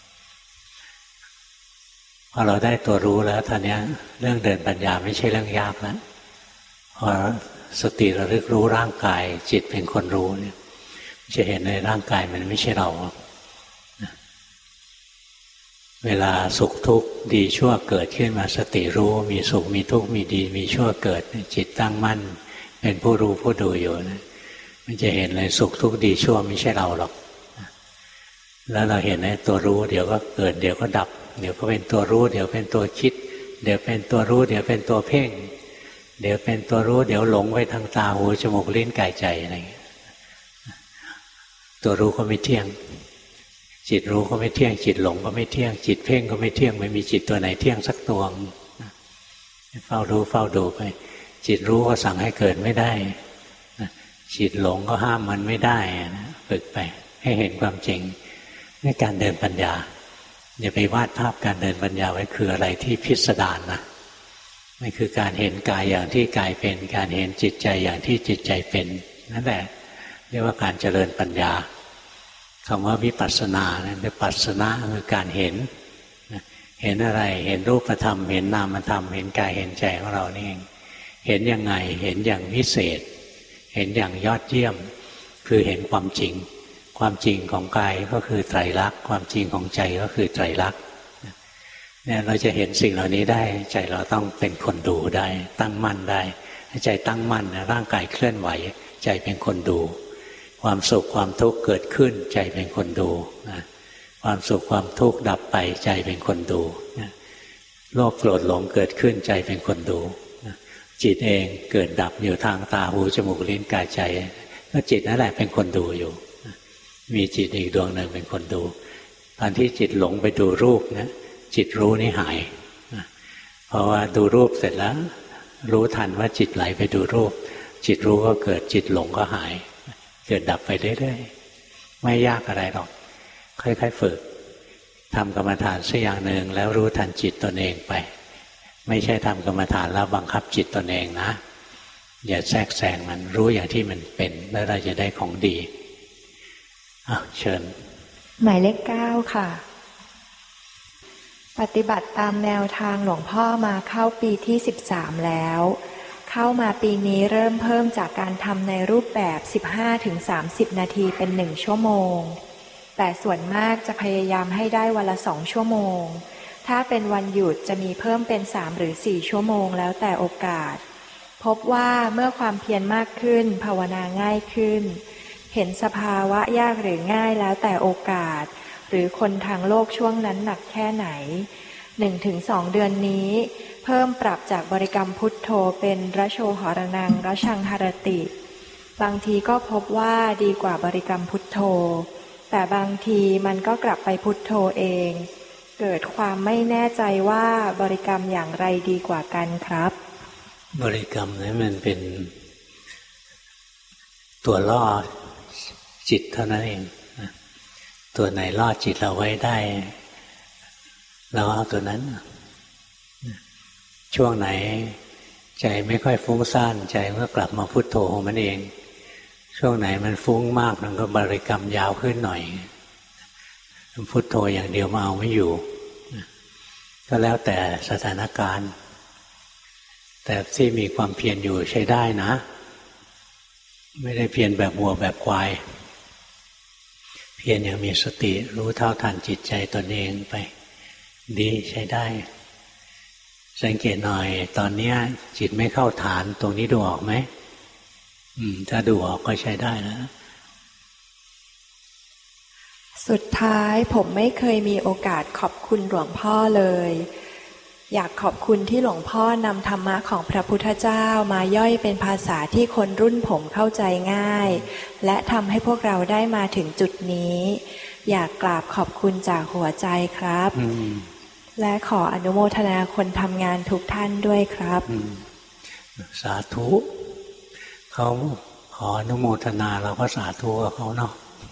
พอเราได้ตัวรู้แล้วตอนนี้เรื่องเดินปัญญาไม่ใช่เรื่องยากแล้วพอสติระลึกรู้ร่างกายจิตเป็นคนรู้เนี่ยจะเห็นในร่างกายมันไม่ใช่เราเวลาสุขทุกข์ดีชั่วเกิดขึ้นมาสติรู้มีสุขมีทุกข์มีดีมีชั่วเกิดจิตตั้งมั่นเป็นผู้รู้ผู้ดูอยู่นะมันจะเห็นเลยสุขทุกข์ดีชั่วไม่ใช่เราหรอกแล้วเราเห็นในตัวรู้เดี๋ยวก็เกิดเดี๋ยวก็ดับเดี๋ยวก็เป็นตัวรู้เดี๋ยวเป็นตัวคิดเดี๋ยวเป็นตัวรู้เดี๋ยวเป็นตัวเพ่งเดี๋ยวเป็นตัวรู้เดี๋ยวหลงไปทางตาหูจมูกลิ้นกายใจอะไรอย่างเงี้ยตัวรู้ก็ไม่เที่ยงจิตรู้ก็ไม่เที่ยงจิตหลงก็ไม่เที่ยงจิตเพ่งก็ไม่เที่ยงไม่มีจิตตัวไหนเที่ยงสักตัวเฝ้ารู้เฝ้าดูไปจิตรู้ก็สั่งให้เกิดไม่ได้จิตหลงก็ห้ามมันไม่ได้ฝึกไปให้เห็นความจริงในการเดินปัญญาอย่าไปวาดภาพการเดินปัญญาไว้คืออะไรที่พิสดารนะมันคือการเห็นกายอย่างที่กายเป็นการเห็นจิตใจอย่างที่จิตใจเป็นนั่นแหละเรียกว่าการเจริญปัญญาคำว่าวิปัสสนาวิปัสสนาคือการเห็นเห็นอะไรเห็นรูปธรรมเห็นนามธรรมเห็นกายเห็นใจของเรานี่เองเห็นยังไงเห็นอย่างวิเศษเห็นอย่างยอดเยี่ยมคือเห็นความจริงความจริงของกายก็คือไตรลักษณ์ความจริงของใจก็คือไตรลักษณ์เนี่ยเราจะเห็นสิ่งเหล่านี้ได้ใจเราต้องเป็นคนดูได้ตั้งมั่นได้ใจตั้งมั่นร่างกายเคลื่อนไหวใจเป็นคนดูความสุขความทุกข์เกิดขึ้นใจเป็นคนดูความสุขความทุกข์ดับไปใจเป็นคนดูโลภโกรธหลงเกิดขึ้นใจเป็นคนดูจิตเองเกิดดับอยู่ทางตาหูจมูกลิ้นกายใจก็จิตนั่นแหละเป็นคนดูอยู่มีจิตอีกดวงหนึ่งเป็นคนดูตอนที่จิตหลงไปดูรูปนะจิตรู้นี่หายเพราะว่าดูรูปเสร็จแล้วรู้ทันว่าจิตไหลไปดูรูปจิตรู้ก็เกิดจิตหลงก็หายเกิดดับไปเรื่อยๆไม่ยากอะไรหรอกค่อยๆฝึกทำกรรมฐานสักอย่างหนึ่งแล้วรู้ทันจิตตนเองไปไม่ใช่ทำกรรมฐานแล้วบังคับจิตตนเองนะอย่าแทรกแซงมันรู้อย่างที่มันเป็นแล้วเราจะได้ของดีเชิญหมายเลข 9 ค่ะปฏิบัติตามแนวทางหลวงพ่อมาเข้าปีที่ 13แล้วเข้ามาปีนี้เริ่มเพิ่มจากการทำในรูปแบบ 15-30 นาทีเป็น1ชั่วโมงแต่ส่วนมากจะพยายามให้ได้วันละ2ชั่วโมงถ้าเป็นวันหยุดจะมีเพิ่มเป็น3หรือ4ชั่วโมงแล้วแต่โอกาสพบว่าเมื่อความเพียรมากขึ้นภาวนาง่ายขึ้นเห็นสภาวะยากหรือง่ายแล้วแต่โอกาสหรือคนทางโลกช่วงนั้นหนักแค่ไหน 1-2 เดือนนี้เพิ่มปรับจากบริกรรมพุทโธเป็นระโชหรนังระชังหรติบางทีก็พบว่าดีกว่าบริกรรมพุทโธแต่บางทีมันก็กลับไปพุทโธเองเกิดความไม่แน่ใจว่าบริกรรมอย่างไรดีกว่ากันครับบริกรรมนี่มันเป็นตัวล่อจิตเท่านั้นเองตัวไหนล่อจิตเราไว้ได้เราเอาตัวนั้นช่วงไหนใจไม่ค่อยฟุ้งซ่านใจก็กลับมาพุทโธของมันเองช่วงไหนมันฟุ้งมากมันก็บริกรรมยาวขึ้นหน่อยพุทโธอย่างเดียวมาเอาไม่อยู่ก็แล้วแต่สถานการณ์แต่ที่มีความเพียรอยู่ใช้ได้นะไม่ได้เพียรแบบวัวแบบควายเพียรอย่างมีสติรู้เท่าทันจิตใจตนเองไปดีใช้ได้สังเกตหน่อยตอนนี้จิตไม่เข้าฐานตรงนี้ดูออกไหมถ้าดูออกก็ใช้ได้แล้วสุดท้ายผมไม่เคยมีโอกาสขอบคุณหลวงพ่อเลยอยากขอบคุณที่หลวงพ่อนำธรรมะของพระพุทธเจ้ามาย่อยเป็นภาษาที่คนรุ่นผมเข้าใจง่ายและทำให้พวกเราได้มาถึงจุดนี้อยากกราบขอบคุณจากหัวใจครับและขออนุโมทนาคนทำงานทุกท่านด้วยครับสาธุเขาขออนุโมทนาเราก็สาธุกับเขาเนาะ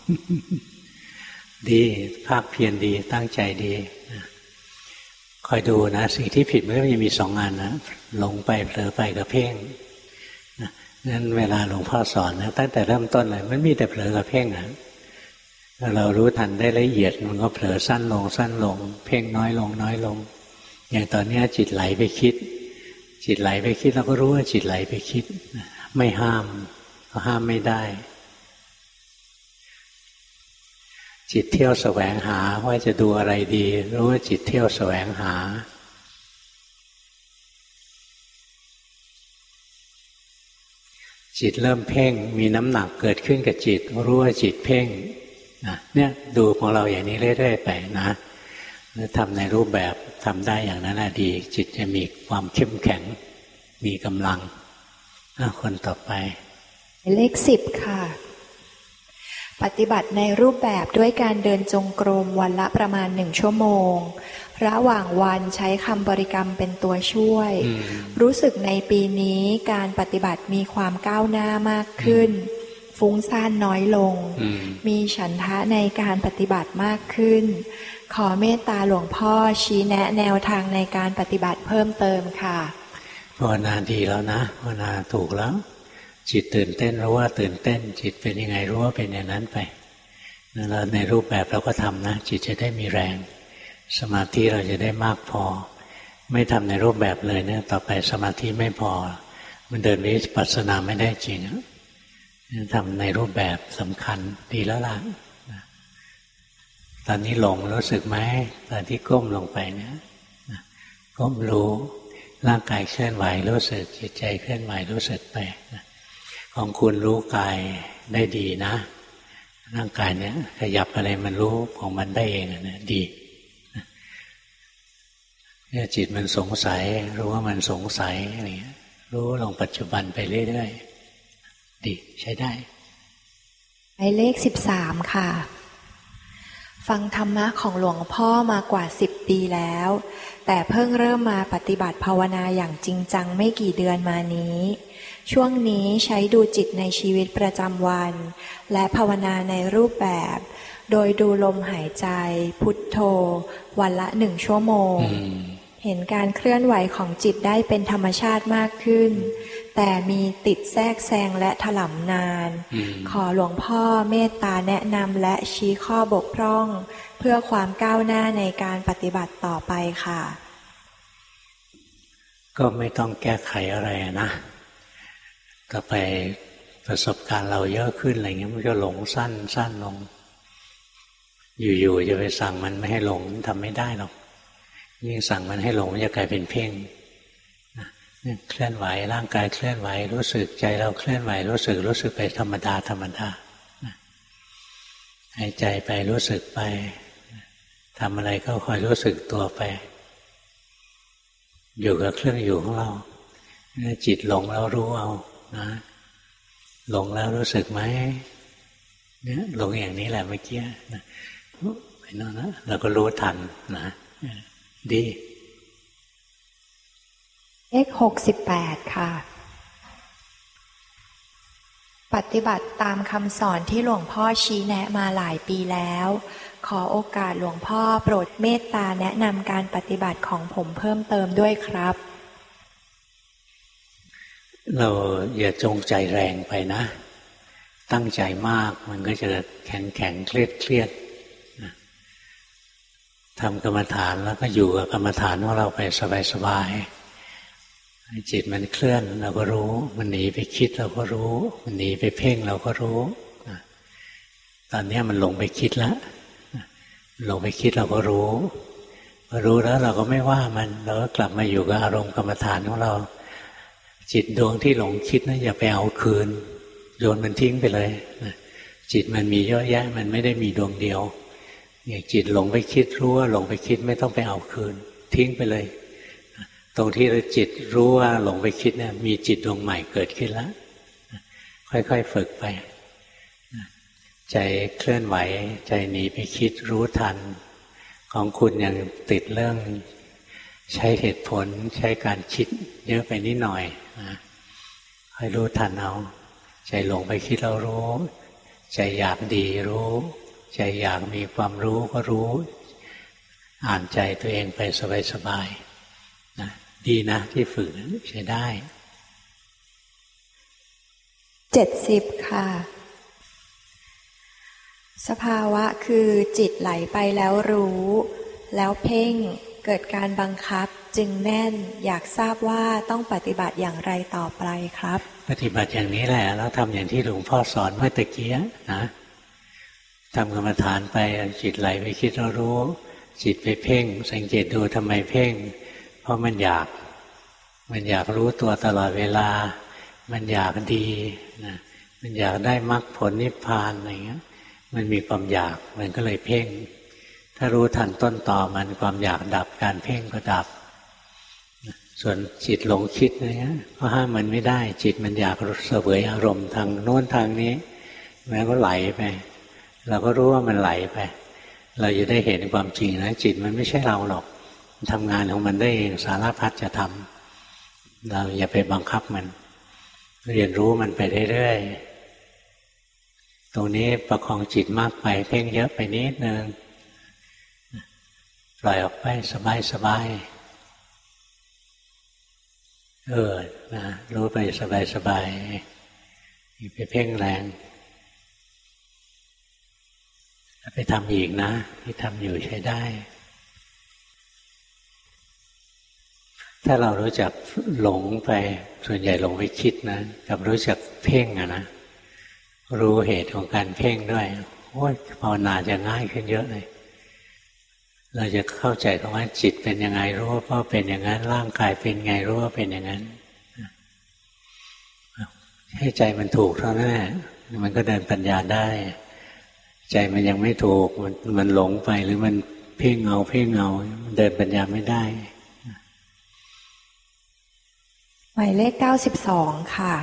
ดีภาคเพียรดีตั้งใจดีคอยดูนะสิ่งที่ผิดมันก็จะมีสองอันนะหลงไปเผลอไปกับเพ่งนั้นเวลาหลวงพ่อสอนนะตั้งแต่เริ่มต้นเลยมันมีแต่เผลอกับเพ่งนะเรารู้ทันได้ละเอียดมันก็เผลอสั้นลงสั้นลงเพ่งน้อยลงน้อยลงอย่างตอนนี้จิตไหลไปคิดจิตไหลไปคิดเราก็รู้ว่าจิตไหลไปคิดไม่ห้ามก็ห้ามไม่ได้จิตเที่ยวแสวงหาว่าจะดูอะไรดีรู้ว่าจิตเที่ยวแสวงหาจิตเริ่มเพ่งมีน้ำหนักเกิดขึ้นกับจิตรู้ว่าจิตเพ่งเนี่ยดูของเราอย่างนี้เรื่อยๆไปนะแล้วทำในรูปแบบทำได้อย่างนั้นดีจิตจะมีความเข้มแข็งมีกำลังคนต่อไปเลข10ค่ะปฏิบัติในรูปแบบด้วยการเดินจงกรมวันละประมาณ1 ชั่วโมงระหว่างวันใช้คำบริกรรมเป็นตัวช่วยรู้สึกในปีนี้การปฏิบัติมีความก้าวหน้ามากขึ้นฟุ้งซ่านน้อยลงมีฉันทะในการปฏิบัติมากขึ้นขอเมตตาหลวงพ่อชี้แนะแนวทางในการปฏิบัติเพิ่มเติมค่ะภาวนาดีแล้วนะภาวนาถูกแล้วจิตตื่นเต้นรู้ว่าตื่นเต้นจิตเป็นยังไงรู้ว่าเป็นอย่างนั้นไปแล้วในรูปแบบเราก็ทำนะจิตจะได้มีแรงสมาธิเราจะได้มากพอไม่ทำในรูปแบบเลยเนี่ยต่อไปสมาธิไม่พอมันเดินวิปัสสนาไม่ได้จริงทำในรูปแบบสำคัญดีแล้วล่ะตอนนี้หลงรู้สึกไหมตอนที่ก้มลงไปเนี่ยก้มรู้ร่างกายเคลื่อนไหวรู้สึกจิตใจเคลื่อนไหวรู้สึกไปของคุณรู้กายได้ดีนะร่างกายเนี่ยขยับอะไรมันรู้ของมันได้เองนะดีเนี่ยจิตมันสงสัยรู้ว่ามันสงสัยอะไรเงี้ยรู้ลงปัจจุบันไปเรื่อยๆดีใช้ได้หมายเลข13ค่ะฟังธรรมะของหลวงพ่อมากว่า10 ปีแล้วแต่เพิ่งเริ่มมาปฏิบัติภาวนาอย่างจริงจังไม่กี่เดือนมานี้ช่วงนี้ใช้ดูจิตในชีวิตประจำวันและภาวนาในรูปแบบโดยดูลมหายใจพุทโธวันละ1 ชั่วโมงเห็นการเคลื่อนไหวของจิตได้เป็นธรรมชาติมากขึ้นแต่มีติดแทรกแซงและถลำนานขอหลวงพ่อเมตตาแนะนำและชี้ข้อบกพร่องเพื่อความก้าวหน้าในการปฏิบัติต่อไปค่ะก็ไม่ต้องแก้ไขอะไรนะต่อไปประสบการณ์เราเยอะขึ้นอะไรเงี้ยมันก็หลงสั้นลงอยู่ๆจะไปสั่งมันไม่ให้หลงทำไม่ได้หรอกยิ่งสั่งมันให้หลงมันจะกลายเป็นเพ่งเคลื่อนไหวร่างกายเคลื่อนไหวรู้สึกใจเราเคลื่อนไหวรู้สึกไปธรรมดาหายใจไปรู้สึกไปทำอะไรก็คอยรู้สึกตัวไปอยู่กับเครื่องอยู่ของเราจิตหลงแล้วรู้เอานะหลงแล้วรู้สึกไหมเนี่ยหลงอย่างนี้แหละเมื่อกี้นะไปโน่นนะเราก็รู้ทันนะดีเลข68ค่ะปฏิบัติตามคำสอนที่หลวงพ่อชี้แนะมาหลายปีแล้วขอโอกาสหลวงพ่อโปรดเมตตาแนะนำการปฏิบัติของผมเพิ่มเติมด้วยครับเราอย่าจงใจแรงไปนะตั้งใจมากมันก็จะแข็งเครียดทำกรรมฐานแล้วก็อยู่กับกรรมฐานของเราไปสบายจิตมันเคลื่อนเราก็รู้มันหนีไปคิดเราก็รู้มันหนีไปเพ่งเราก็รู้ตอนนี้มันหลงไปคิดแล้วหลงไปคิดเราก็รู้แล้วเราก็ไม่ว่ามันเราก็กลับมาอยู่กับอารมณ์กรรมฐานของเราจิตดวงที่หลงคิดนะอย่าไปเอาคืนโยนมันทิ้งไปเลยจิตมันมีเยอะแยะมันไม่ได้มีดวงเดียวอย่างจิตหลงไปคิดรู้ว่าหลงไปคิดไม่ต้องไปเอาคืนทิ้งไปเลยตรงที่จิตรู้ว่าหลงไปคิดเนี่ยมีจิตดวงใหม่เกิดขึ้นแล้วค่อยๆฝึกไปใจเคลื่อนไหวใจหนีไปคิดรู้ทันของคุณยังติดเรื่องใช้เหตุผลใช้การคิดเยอะไปนิดหน่อยนะให้รู้ทันเอาใจหลงไปคิดเรารู้ใจอยากดีรู้ใจอยากมีความรู้ก็รู้อ่านใจตัวเองไปสบายๆนะดีนะที่ฝึกใช้ได้ 70ค่ะสภาวะคือจิตไหลไปแล้วรู้แล้วเพ่งเกิดการบังคับจึงแน่นอยากทราบว่าต้องปฏิบัติอย่างไรต่อไปครับปฏิบัติอย่างนี้แหละแล้วทำอย่างที่หลวงพ่อสอนเมื่อตะกี้นะทำกรรมฐานไปจิตไหลไปคิดเรารู้จิตไปเพ่งสังเกตดูทำไมเพ่งเพราะมันอยากรู้ตัวตลอดเวลามันอยากดีนะมันอยากได้มรรคผลนิพพานอะไรเงี้ยมันมีความอยากมันก็เลยเพ่งถ้ารู้ทันต้นตอมันความอยากดับการเพ่งก็ดับส่วนจิตหลงคิดอะไรเงี้ยก็ห้ามมันไม่ได้จิตมันอยากเสวยอารมณ์ทางโน้นทางนี้มันก็ไหลไปเราก็รู้ว่ามันไหลไปเราจะได้เห็นความจริงนะจิตมันไม่ใช่เราหรอกทำงานของมันได้เองสารพัดจะทำเราอย่าไปบังคับมันเรียนรู้มันไปเรื่อยๆตรงนี้ประคองจิตมากไปเพ่งเยอะไปนิดนึงปล่อยออกไปสบายนะรู้ไปสบายอย่าไปเพ่งแรงไปทำอีกนะที่ทำอยู่ใช้ได้ถ้าเรารู้จักหลงไปส่วนใหญ่หลงไปคิดนะกับรู้จักเพ่งนะรู้เหตุของการเพ่งด้วยโอ้ยภาวนาจะง่ายขึ้นเยอะเลยเราจะเข้าใจตรงว่าจิตเป็นยังไงรู้ว่าเป็นอย่างนั้นร่างกายเป็นไงรู้ว่าเป็นอย่างนั้นให้ใจมันถูกเท่านั้นแหละมันก็เดินปัญญาได้ใจมันยังไม่ถูกมันหลงไปหรือมันเพ่งเอามันเดินปัญญาไม่ได้หมายเลข92ค่ะ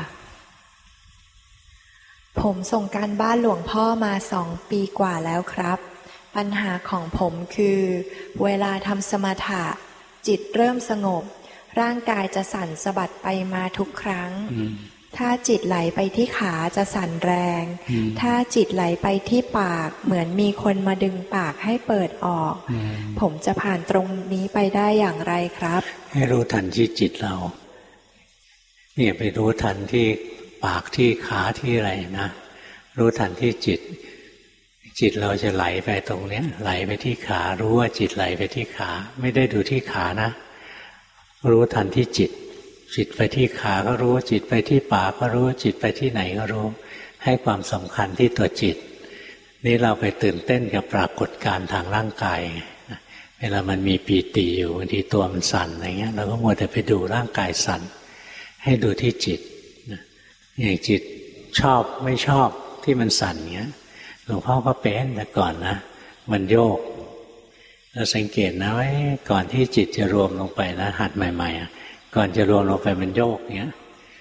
ผมส่งการบ้านหลวงพ่อมา2 ปีกว่าแล้วครับปัญหาของผมคือเวลาทำสมถะจิตเริ่มสงบร่างกายจะสั่นสะบัดไปมาทุกครั้งถ้าจิตไหลไปที่ขาจะสั่นแรงถ้าจิตไหลไปที่ปากเหมือนมีคนมาดึงปากให้เปิดออกผมจะผ่านตรงนี้ไปได้อย่างไรครับให้รู้ทันที่จิตเราเนี่ยไปรู้ทันที่ปากที่ขาที่อะไรนะรู้ทันที่จิตเราจะไหลไปตรงเนี้ยไหลไปที่ขารู้ว่าจิตไหลไปที่ขาไม่ได้ดูที่ขานะรู้ทันที่จิตไปที่ขาก็รู้จิตไปที่ปากก็รู้จิตไปที่ไหนก็รู้ให้ความสำคัญที่ตัวจิตนี่เราไปตื่นเต้นกับปรากฏการณ์ทางร่างกายเวลามันมีปีติอยู่บางทีตัวมันสั่นอะไรเงี้ยเราก็มัวแต่ไปดูร่างกายสั่นให้ดูที่จิตอย่างจิตชอบไม่ชอบที่มันสั่นเงี้ยหลวงพ่อก็เป็นแต่ก่อนนะมันโยกเราสังเกตนะว่าก่อนที่จิตจะรวมลงไปนะหัดใหม่ๆก่อนจะรวมลงไปมันโยกเงี้ย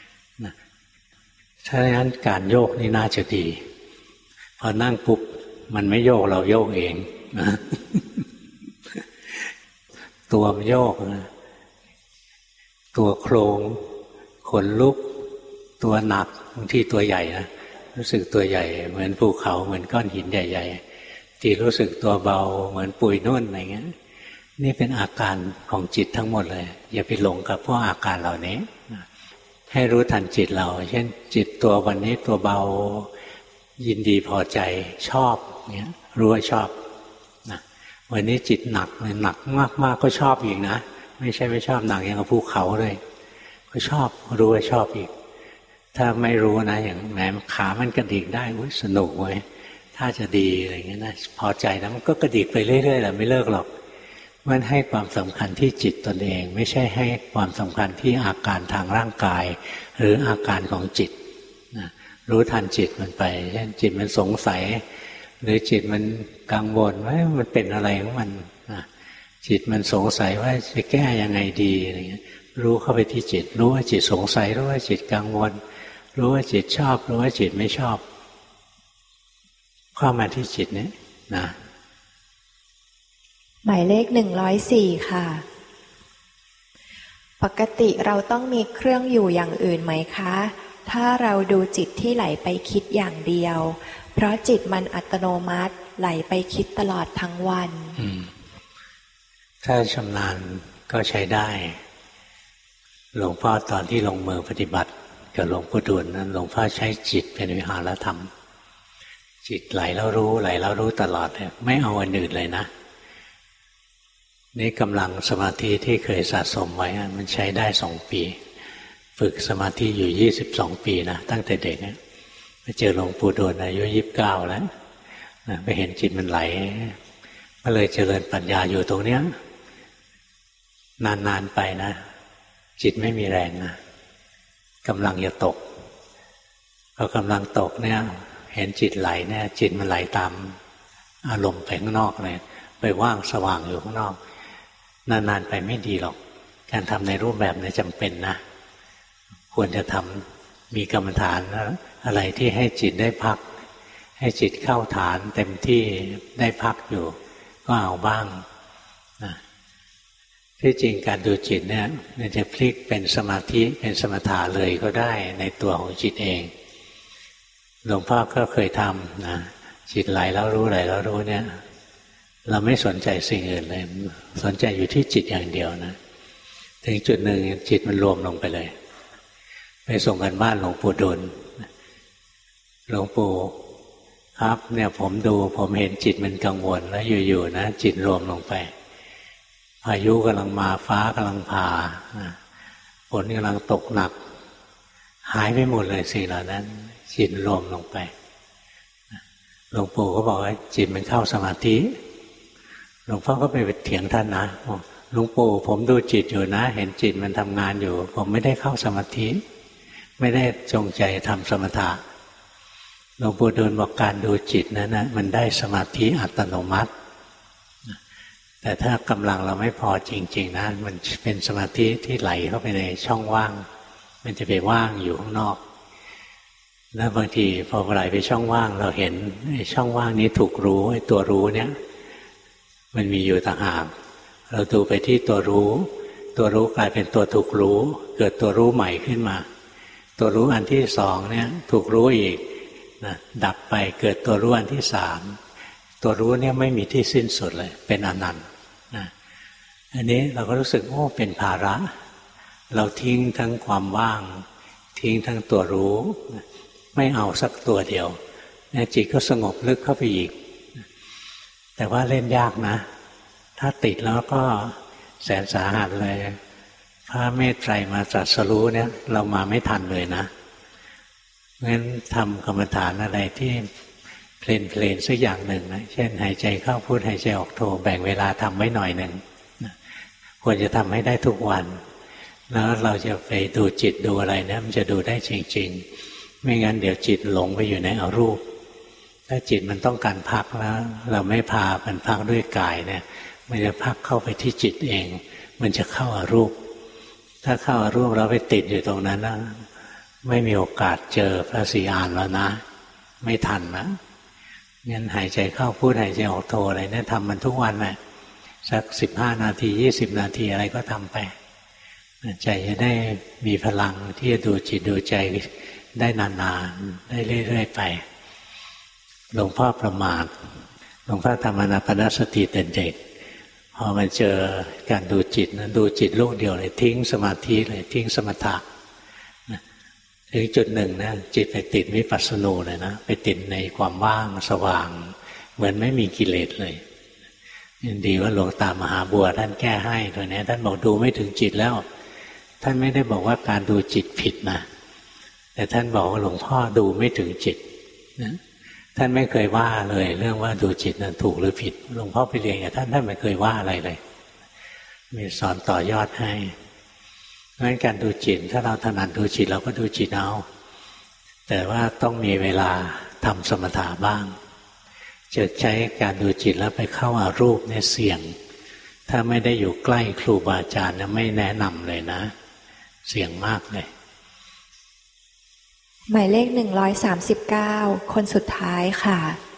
ถ้าอย่างนั้นการโยกนี่น่าจะดีพอนั่งปุ๊บมันไม่โยกเราโยกเองนะตัวมันโยกนะตัวโครงขนลุกตัวหนักบางทีตัวใหญ่นะรู้สึกตัวใหญ่เหมือนภูเขาเหมือนก้อนหินใหญ่ๆที่รู้สึกตัวเบาเหมือนปุยนุ่นอะไรเงี้ยนี่เป็นอาการของจิตทั้งหมดเลยอย่าไปหลงกับพวกอาการเหล่านี้ให้รู้ทันจิตเราเช่นจิตตัววันนี้ตัวเบายินดีพอใจชอบเงี้ยรู้ว่าชอบนะวันนี้จิตหนักเลยหนักมากๆก็ชอบอีกนะไม่ใช่ไม่ชอบหนักอย่างกับภูเขาเลยก็ชอบรู้ว่าชอบอีกถ้าไม่รู้นะอย่างแหมขามันกระดิกได้สนุกเว้ยถ้าจะดีอะไรเงี้ยนะพอใจนะมันก็กระดิกไปเรื่อยๆแหละไม่เลิกหรอกมันให้ความสำคัญที่จิตตนเองไม่ใช่ให้ความสำคัญที่อาการทางร่างกายหรืออาการของจิตนะรู้ทันจิตมันไปเช่นจิตมันสงสัยหรือจิตมันกังวลว่ามันเป็นอะไรของมันนะจิตมันสงสัยว่าจะแก้ยังไงดีอะไรเงี้ยรู้เข้าไปที่จิตรู้ว่าจิตสงสัยรู้ว่าจิตกังวลรู้ว่าจิตชอบรู้ว่าจิตไม่ชอบเข้ามาที่จิตนี้นะหมายเลข104ค่ะปกติเราต้องมีเครื่องอยู่อย่างอื่นไหมคะถ้าเราดูจิตที่ไหลไปคิดอย่างเดียวเพราะจิตมันอัตโนมัติไหลไปคิดตลอดทั้งวันถ้าชำนาญก็ใช้ได้หลวงพ่อตอนที่ลงมือปฏิบัติกับหลวงปู่ดูลนั้นหลวงพ่อใช้จิตเป็นวิหารธรรมจิตไหลแล้วรู้ไหลแล้วรู้ตลอดเลยไม่เอาอันอื่นเลยนะนี่กำลังสมาธิที่เคยสะสมไว้มันใช้ได้2 ปีฝึกสมาธิอยู่22 ปีนะตั้งแต่เด็กไปเจอหลวงปู่ดูลอายุ29แล้วไปเห็นจิตมันไหลก็เลยเจริญปัญญาอยู่ตรงเนี้ยนานๆไปนะจิตไม่มีแรงนะกำลังจะตกพอกำลังตกเนี่ยเห็นจิตไหลเนี่ยจิตมันไหลตามอารมณ์ไปข้างนอกเลยไปว่างสว่างอยู่ข้างนอกนานๆไปไม่ดีหรอกการทำในรูปแบบนี้จำเป็นนะควรจะทำมีกรรมฐานอะไรที่ให้จิตได้พักให้จิตเข้าฐานเต็มที่ได้พักอยู่ก็เอาบ้างนะที่จริงการดูจิตเนี่ยมันจะพลิกเป็นสมาธิเป็นสมถะเลยก็ได้ในตัวของจิตเองหลวงพ่อก็เคยทำนะจิตไหลแล้วรู้ไหลแล้วรู้เนี่ยเราไม่สนใจสิ่งอื่นเลยสนใจอยู่ที่จิตอย่างเดียวนะถึงจุดหนึ่งจิตมันรวมลงไปเลยไปส่งกันบ้านหลวงปู่ดูลหลวงปู่ครับเนี่ยผมเห็นจิตมันกังวลแล้วอยู่ๆนะจิตรวมลงไปพายุกำลังมาฟ้ากำลังผ่าฝนกำลังตกหนักหายไปหมดเลยสิ่งเหล่านั้นจิตรวมลงไปหลวงปู่ก็บอกว่าจิตมันเข้าสมาธิหลวงพ่อก็ไปเถียงท่านนะหลวงปู่ผมดูจิตอยู่นะเห็นจิตมันทำงานอยู่ผมไม่ได้เข้าสมาธิไม่ได้จงใจทำสมถะหลวงปู่ดูลบอกการดูจิตนั้นนะมันได้สมาธิอัตโนมัติแต่ถ้ากำลังเราไม่พอจริงๆนะมันเป็นสมาธิที่ไหลเข้าไปในช่องว่างมันจะไปว่างอยู่ข้างนอกแล้วบางทีพอไหลไปช่องว่างเราเห็นช่องว่างนี้ถูกรู้ไอ้ตัวรู้เนี่ยมันมีอยู่ต่างหากเราดูไปที่ตัวรู้กลายเป็นตัวถูกรู้เกิดตัวรู้ใหม่ขึ้นมาตัวรู้อันที่2เนี่ยถูกรู้อีกนะดับไปเกิดตัวรู้อันที่3ตัวรู้เนี่ยไม่มีที่สิ้นสุดเลยเป็นอนันต์นะอันนี้เราก็รู้สึกโอ้เป็นภาระเราทิ้งทั้งความว่างทิ้งทั้งตัวรู้ไม่เอาสักตัวเดียวจิตก็สงบลึกเข้าไปอีกแต่ว่าเล่นยากนะถ้าติดแล้วก็แสนสาหัสเลยพระเมตไตรมาตรัสรู้เนี่ยเรามาไม่ทันเลยนะงั้นทำกรรมฐานอะไรที่เพลนสักอย่างหนึ่งนะเช่นหายใจเข้าพุทหายใจออกโทแบ่งเวลาทำไว้หน่อยหนึ่งควรจะทำให้ได้ทุกวันแล้วเราจะไปดูจิตดูอะไรเนี่ยมันจะดูได้จริงๆไม่งั้นเดี๋ยวจิตหลงไปอยู่ในอรูปถ้าจิตมันต้องการพักแล้วเราไม่พามันพักด้วยกายเนี่ยมันจะพักเข้าไปที่จิตเองมันจะเข้าอรูปถ้าเข้าอรูปเราไปติดอยู่ตรงนั้นนะไม่มีโอกาสเจอพระศรีอานแล้วนะไม่ทันนะงั้นหายใจเข้าพูดหายใจออกโทอะไรเนี่ยทำมันทุกวันเลยสัก15 นาที20 นาทีอะไรก็ทำไปใจจะได้มีพลังที่จะดูจิตดูใจได้นานๆได้เรื่อยๆไปหลวงพ่อประมาทหลวงพ่อทำอานาปานสติแต่เด็กพอมันเจอการดูจิตนะดูจิตลูกเดียวเลยทิ้งสมาธิเลยทิ้งสมถะถึงจุดหนึ่งนะจิตไปติดวิปัสสนูเลยนะไปติดในความว่างสว่างเหมือนไม่มีกิเลสเลยดีว่าหลวงตามหาบัวท่านแก้ให้ตัวนี้ท่านบอกดูไม่ถึงจิตแล้วท่านไม่ได้บอกว่าการดูจิตผิดนะแต่ท่านบอกว่าหลวงพ่อดูไม่ถึงจิตนะท่านไม่เคยว่าเลยเรื่องว่าดูจิตนั้นถูกหรือผิดหลวงพ่อไปเรียนกับท่านไม่เคยว่าอะไรเลยมีสอนต่อยอดให้งั้นการดูจิตถ้าเราถนัดดูจิตเราก็ดูจิตเอาแต่ว่าต้องมีเวลาทำสมถะบ้างจะใช้การดูจิตแล้วไปเข้าอารูปเนี่ยเสี่ยงถ้าไม่ได้อยู่ใกล้ครูบาอาจารย์ไม่แนะนำเลยนะเสี่ยงมากเลยหมายเลข139คนสุดท้ายค่ะ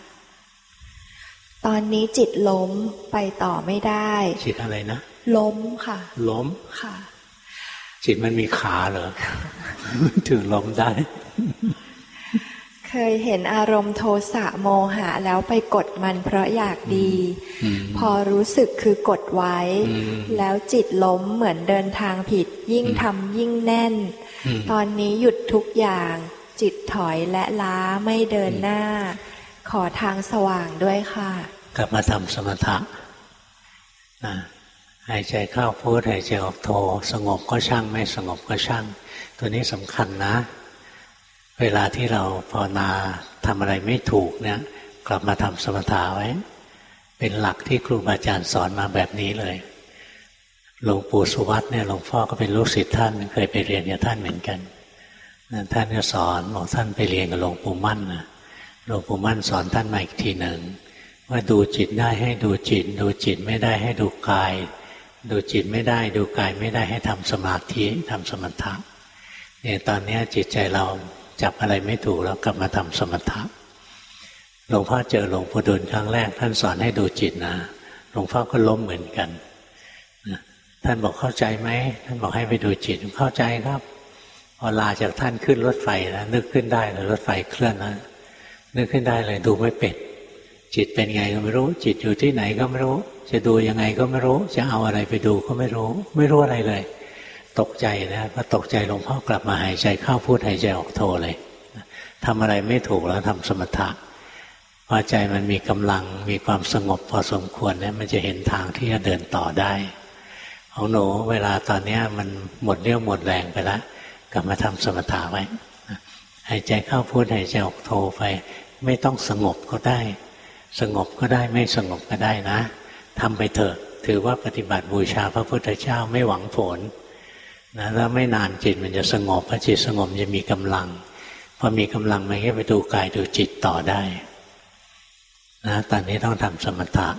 ตอนนี้จิตล้มไปต่อไม่ได้จิตอะไรนะล้มค่ะล้มค่ะจิตมันมีขาเหรอ ถึงลมได้เคยเห็นอารมณ์โทสะโมหะแล้วไปกดมันเพราะอยากดีพอรู้สึกคือกดไว้แล้วจิตล้มเหมือนเดินทางผิดยิ่งทำยิ่งแน่นตอนนี้หยุดทุกอย่างจิตถอยและล้าไม่เดินหน้าขอทางสว่างด้วยค่ะกลับมาทำสมถะหายใจเข้าพุทหายใจออกโทสงบก็ช่างไม่สงบก็ช่างตัวนี้สำคัญนะเวลาที่เราภาวนาทำอะไรไม่ถูกเนี่ยกลับมาทำสมถะไว้เป็นหลักที่ครูบาอาจารย์สอนมาแบบนี้เลยหลวงปู่สุวัตเนี่ยหลวงพ่อก็เป็นลูกศิษย์ท่านเคยไปเรียนกับท่านเหมือนกันท่านก็สอนบอกท่านไปเรียนกับหลวงปู่มั่นนะหลวงปู่มั่นสอนท่านมาอีกทีหนึ่งว่าดูจิตได้ให้ดูจิตดูจิตไม่ได้ให้ดูกายดูจิตไม่ได้ดูกายไม่ได้ให้ทำสมาธิทำสมถะเนี่ยตอนนี้จิตใจเราจับอะไรไม่ถูกแล้วกลับมาทำสมถะหลวงพ่อเจอหลวงปู่ดูลครั้งแรกท่านสอนให้ดูจิตนะหลวงพ่อก็ล้มเหมือนกันท่านบอกเข้าใจไหมท่านบอกให้ไปดูจิตเข้าใจครับพอลาจากท่านขึ้นรถไฟนะนึกขึ้นได้เลยรถไฟเคลื่อนนะนึกขึ้นได้เลยดูไม่เป็นจิตเป็นไงก็ไม่รู้จิตอยู่ที่ไหนก็ไม่รู้จะดูยังไงก็ไม่รู้จะเอาอะไรไปดูก็ไม่รู้อะไรเลยตกใจนะพอตกใจหลวงพ่อกลับมาหายใจเข้าพุทหายใจออกโทเลยทำอะไรไม่ถูกแล้วทำสมถะพอใจมันมีกำลังมีความสงบพอสมควรเนี่ยมันจะเห็นทางที่จะเดินต่อได้ของหนูเวลาตอนนี้มันหมดเรี่ยวหมดแรงไปแล้วกลับมาทำสมถะไว้หายใจเข้าพุทหายใจออกโทไปไม่ต้องสงบก็ได้สงบก็ได้ไม่สงบก็ได้นะทำไปเถอะถือว่าปฏิบัติบูชาพระพุทธเจ้าไม่หวังผลนะแล้วไม่นานจิตมันจะสงบพอจิตสงบจะมีกำลังพอมีกำลังมันก็ไปดูกายดูจิตต่อได้นะตอนนี้ต้องทำสมถะ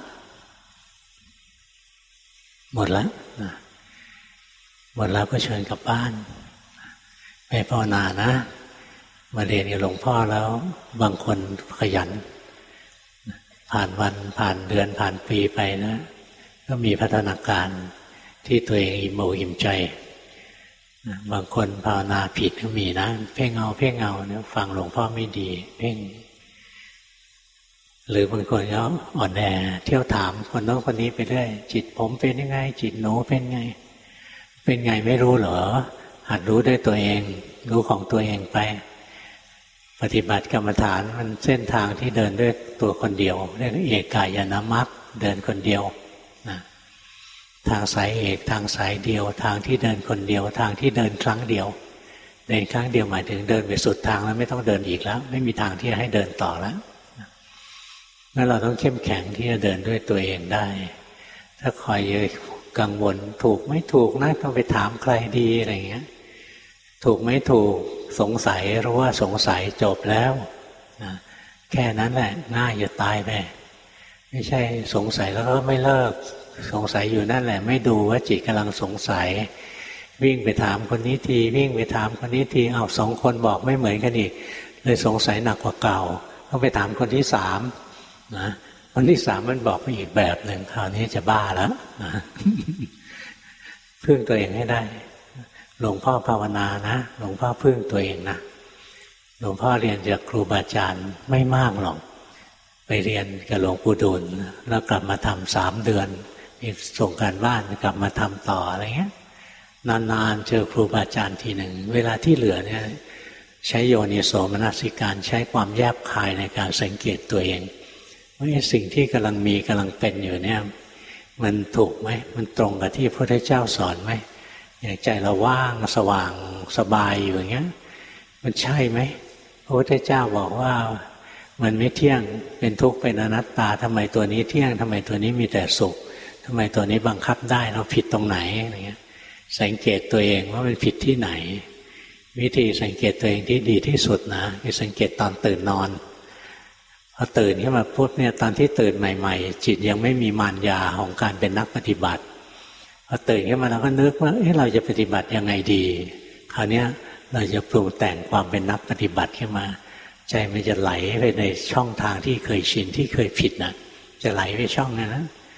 หมดแล้วนะหมดแล้วก็เชิญกลับบ้านไปภาวนานะมาเรียนกับหลวงพ่อแล้วบางคนขยันผ่านวันผ่านเดือนผ่านปีไปนะก็มีพัฒนาการที่ตัวเองอิ่มอกอิ่มใจบางคนภาวนาผิดก็มีนะเพ่งเอาเนี่ยฟังหลวงพ่อไม่ดีเพ่งหรือบางคนก็อ่อนแอเที่ยวถามคนโน้นคนนี้ไปเรื่อยจิตผมเป็นยังไงจิตหนูเป็นไงไม่รู้เหรอหัดรู้ด้วยตัวเองรู้ของตัวเองไปปฏิบัติกรรมฐานมันเส้นทางที่เดินด้วยตัวคนเดียวเรียกเอกกายานมรรคเดินคนเดียวนะทางสายเอกทางสายเดียวทางที่เดินคนเดียวทางที่เดินครั้งเดียวเดินครั้งเดียวหมายถึงเดินไปสุดทางแล้วไม่ต้องเดินอีกแล้วไม่มีทางที่จะให้เดินต่อแล้วงั้นเราต้องเข้มแข็งที่จะเดินด้วยตัวเองได้ถ้าคอยกังวลถูกไม่ถูกนะต้องไปถามใครดีอะไรอย่างเงี้ยถูกไม่ถูกสงสัยรู้ว่าสงสัยจบแล้วนะแค่นั้นแหละง่ายจะตายไปไม่ใช่สงสัยแล้วก็ไม่เลิกสงสัยอยู่นั่นแหละไม่ดูว่าจิตกำลังสงสัยวิ่งไปถามคนนี้ทีวิ่งไปถามคนนี้ทีเอาสองคนบอกไม่เหมือนกันอีกเลยสงสัยหนักกว่าเก่าต้องไปถามคนที่สามนะคนที่สามมันบอกไปอีกแบบหนึ่งคราวนี้จะบ้าแล้วนะพึ่งตัวเองให้ได้หลวงพ่อภาวนานะหลวงพ่อพึ่งตัวเองนะหลวงพ่อเรียนจากครูบาอาจารย์ไม่มากหรอกไปเรียนกับหลวงปู่ดูลแล้วกลับมาทำ3 เดือนมีส่งการบ้านกลับมาทำต่ออะไรเงี้ยนานๆเจอครูบาอาจารย์ทีหนึ่งเวลาที่เหลือเนี่ยใช้โยนิโสมนสิการใช้ความแยบคายในการสังเกตตัวเองว่าสิ่งที่กำลังมีกำลังเป็นอยู่เนี่ยมันถูกไหมมันตรงกับที่พระพุทธเจ้าสอนไหมอย่างใจเราว่างสว่างสบายอยู่อย่างเงี้ยมันใช่ไหมพระพุทธเจ้าบอกว่ามันไม่เที่ยงเป็นทุกข์เป็นอนัตตาทำไมตัวนี้เที่ยงทำไมตัวนี้มีแต่สุขทำไมตัวนี้บังคับได้เราผิดตรงไหนอะไรเงี้ยสังเกตตัวเองว่ามันผิดที่ไหนวิธีสังเกตตัวเองที่ดีที่สุดนะคือสังเกตตอนตื่นนอนพอตื่นขึ้นมาปุ๊บเนี่ยตอนที่ตื่นใหม่ๆจิตยังไม่มีมารยาของการเป็นนักปฏิบัติพอตื่นขึ้นมาเราก็นึกว่าเราจะปฏิบัติยังไงดีคราวนี้เราจะปรุงแต่งความเป็นนักปฏิบัติขึ้นมาใจมันจะไหลไปในช่องทางที่เคยชินที่เคยผิดนะจะไหลไปช่องนั้นนะ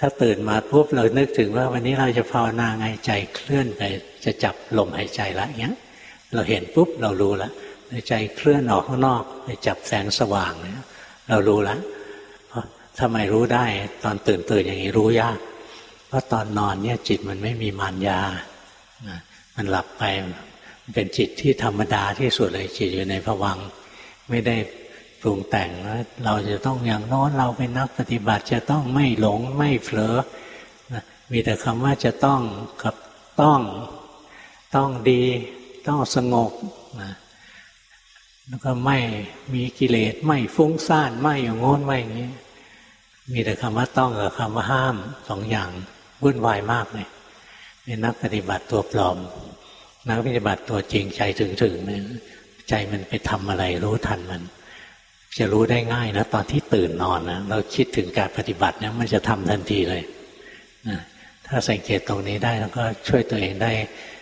ถ้าตื่นมาปุ๊บเรานึกถึงว่าวันนี้เราจะภาวนาไงใจเคลื่อนไปจะจับลมหายใจละเงี้ยเราเห็นปุ๊บเรารู้ละใจเคลื่อนออกข้างนอกไปจับแสงสว่างเนี่ยเรารู้ละทำไมรู้ได้ตอนตื่นอย่างนี้รู้ยากเพราะตอนนอนเนี่ยจิตมันไม่มีมารยามันหลับไปมันเป็นจิตที่ธรรมดาที่สุดเลยจิตอยู่ในภวังค์ไม่ได้ปรุงแต่งว่าเราจะต้องอย่างโน้นเราเป็นนักปฏิบัติจะต้องไม่หลงไม่เผลอมีแต่คำว่าจะต้องกับต้องดีต้องสงบแล้วก็ไม่มีกิเลสไม่ฟุ้งซ่านไม่อย่างโน้นไม่อย่างนี้มีแต่คำว่าต้องกับคำว่าห้ามสองอย่างวุ่นวายมากเลยเป็นนักปฏิบัติตัวปลอมนักปฏิบัติตัวจริงใจถึงเนี่ยใจมันไปทำอะไรรู้ทันมันจะรู้ได้ง่ายนะตอนที่ตื่นนอนนะเราคิดถึงการปฏิบัติเนี่ยมันจะทำทันทีเลยนะถ้าสังเกตตรงนี้ได้แล้วก็ช่วยตัวเองได้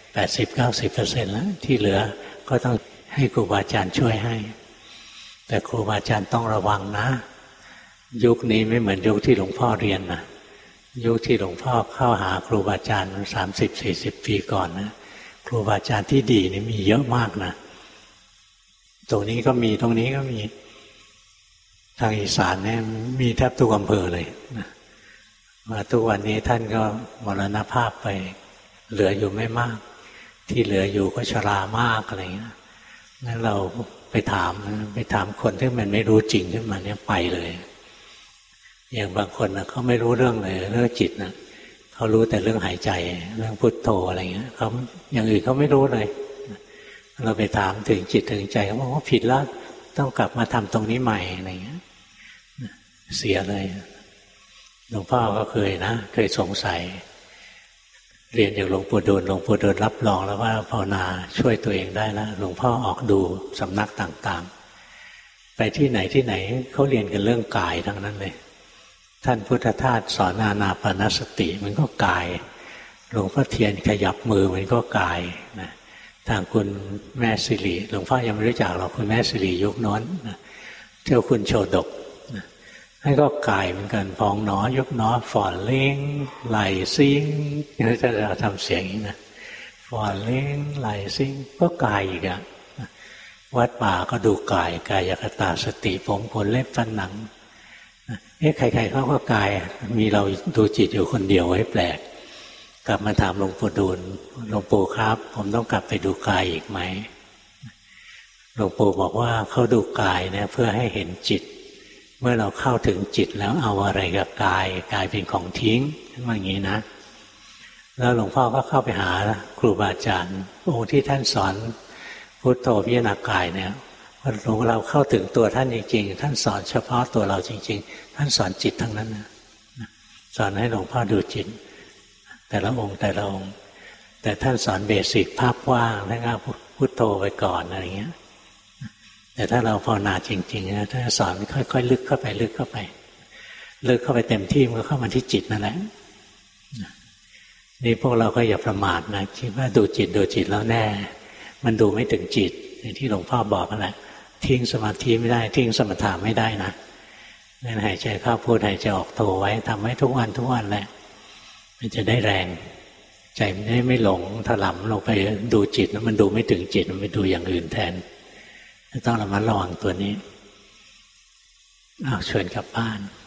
80-90% แล้วที่เหลือก็ต้องให้ครูบาอาจารย์ช่วยให้แต่ครูบาอาจารย์ต้องระวังนะยุคนี้ไม่เหมือนยุคที่หลวงพ่อเรียนนะยุคที่หลวงพ่อเข้าหาครูบาอาจารย์ 30-40 ปีก่อนนะครูบาอาจารย์ที่ดีนี่มีเยอะมากนะตรงนี้ก็มีตรงนี้ก็มีทางอีสานเนี่ยมีแทบทุกอำเภอเลยนะมาทุกวันนี้ท่านก็มรณภาพไปเหลืออยู่ไม่มากที่เหลืออยู่ก็ชรามากอะไรเงี้ยงั้นเราไปถามคนที่มันไม่รู้จริงขึ้นมาเนี่ยไปเลยอย่างบางคนนะเขาไม่รู้เรื่องเลยเรื่องจิตนะเขารู้แต่เรื่องหายใจเรื่องพุทโธอะไรเงี้ยเขาอย่างอื่นเขาไม่รู้เลยเราไปถามถึงจิตถึงใจเขาบอกว่าผิดแล้วต้องกลับมาทำตรงนี้ใหม่อะไรเงี้ยเสียเลยหลวงพ่อก็เคยสงสัยเรียนจากหลวงปู่ดูลรับรองแล้วว่าภาวนาช่วยตัวเองได้แล้วหลวงพ่อออกดูสำนักต่างๆไปที่ไหนเขาเรียนกันเรื่องกายทั้งนั้นเลยท่านพุทธทาสสอนอานาปานสติมันก็กายหลวงพ่อเทียนขยับมือมันก็กายนะทางคุณแม่สิริหลวงพ่อยังไม่รู้จักหรอกคุณแม่สิริยุคน้นเจ้าคุณโชดกนั่นก็กายเหมือนกันพองหนอยกหนอฝ่อนเล้งไหลซิงนี่จะทำเสียงอย่างนี้นะฝ่อนเล้งไหลซิงก็กายอีกอะวัดป่าก็ดูกายกายคตาสติผมขนเล็บฟันหนังใครๆเขาก็กายมีเราดูจิตอยู่คนเดียวไว้แปลกกลับมาถามหลวงปู่ดูลหลวงปู่ครับผมต้องกลับไปดูกายอีกไหมหลวงปู่บอกว่าเขาดูกายเนี่ยเพื่อให้เห็นจิตเมื่อเราเข้าถึงจิตแล้วเอาอะไรกับกายเป็นของทิ้งว่าอย่างนี้นะแล้วหลวงพ่อก็เข้าไปหาครูบาอาจารย์องค์ที่ท่านสอนพุทโธพิจารณากายเนี่ยเราเข้าถึงตัวท่านจริงๆท่านสอนเฉพาะตัวเราจริงๆท่านสอนจิตทั้งนั้นนะสอนให้หลวงพ่อดูจิตแต่ละองค์แต่ท่านสอนเบสิกภาพว่างท่านก็พุทโธไปก่อนอะไรเงี้ยแต่ถ้าเราภาวนาจริงๆนะท่านสอนค่อยๆลึกเข้าไปเต็มที่มันก็เข้ามาที่จิตนั่นแหละนี่พวกเราก็อย่าประมาทนะคิดว่าดูจิตแล้วแน่มันดูไม่ถึงจิตอย่างที่หลวงพ่อบอกนั่นแหละทิ้งสมาธิไม่ได้ทิ้งสมถะไม่ได้นะนั่นหายใจเข้าพูดหายใจออกโทไว้ทำไว้ทุกวันแหละมันจะได้แรงใจมันไม่หลงถลำลงไปดูจิตแล้วมันดูไม่ถึงจิตมันไปดูอย่างอื่นแทนต้องระมัดระวังตัวนี้เชิญกลับบ้าน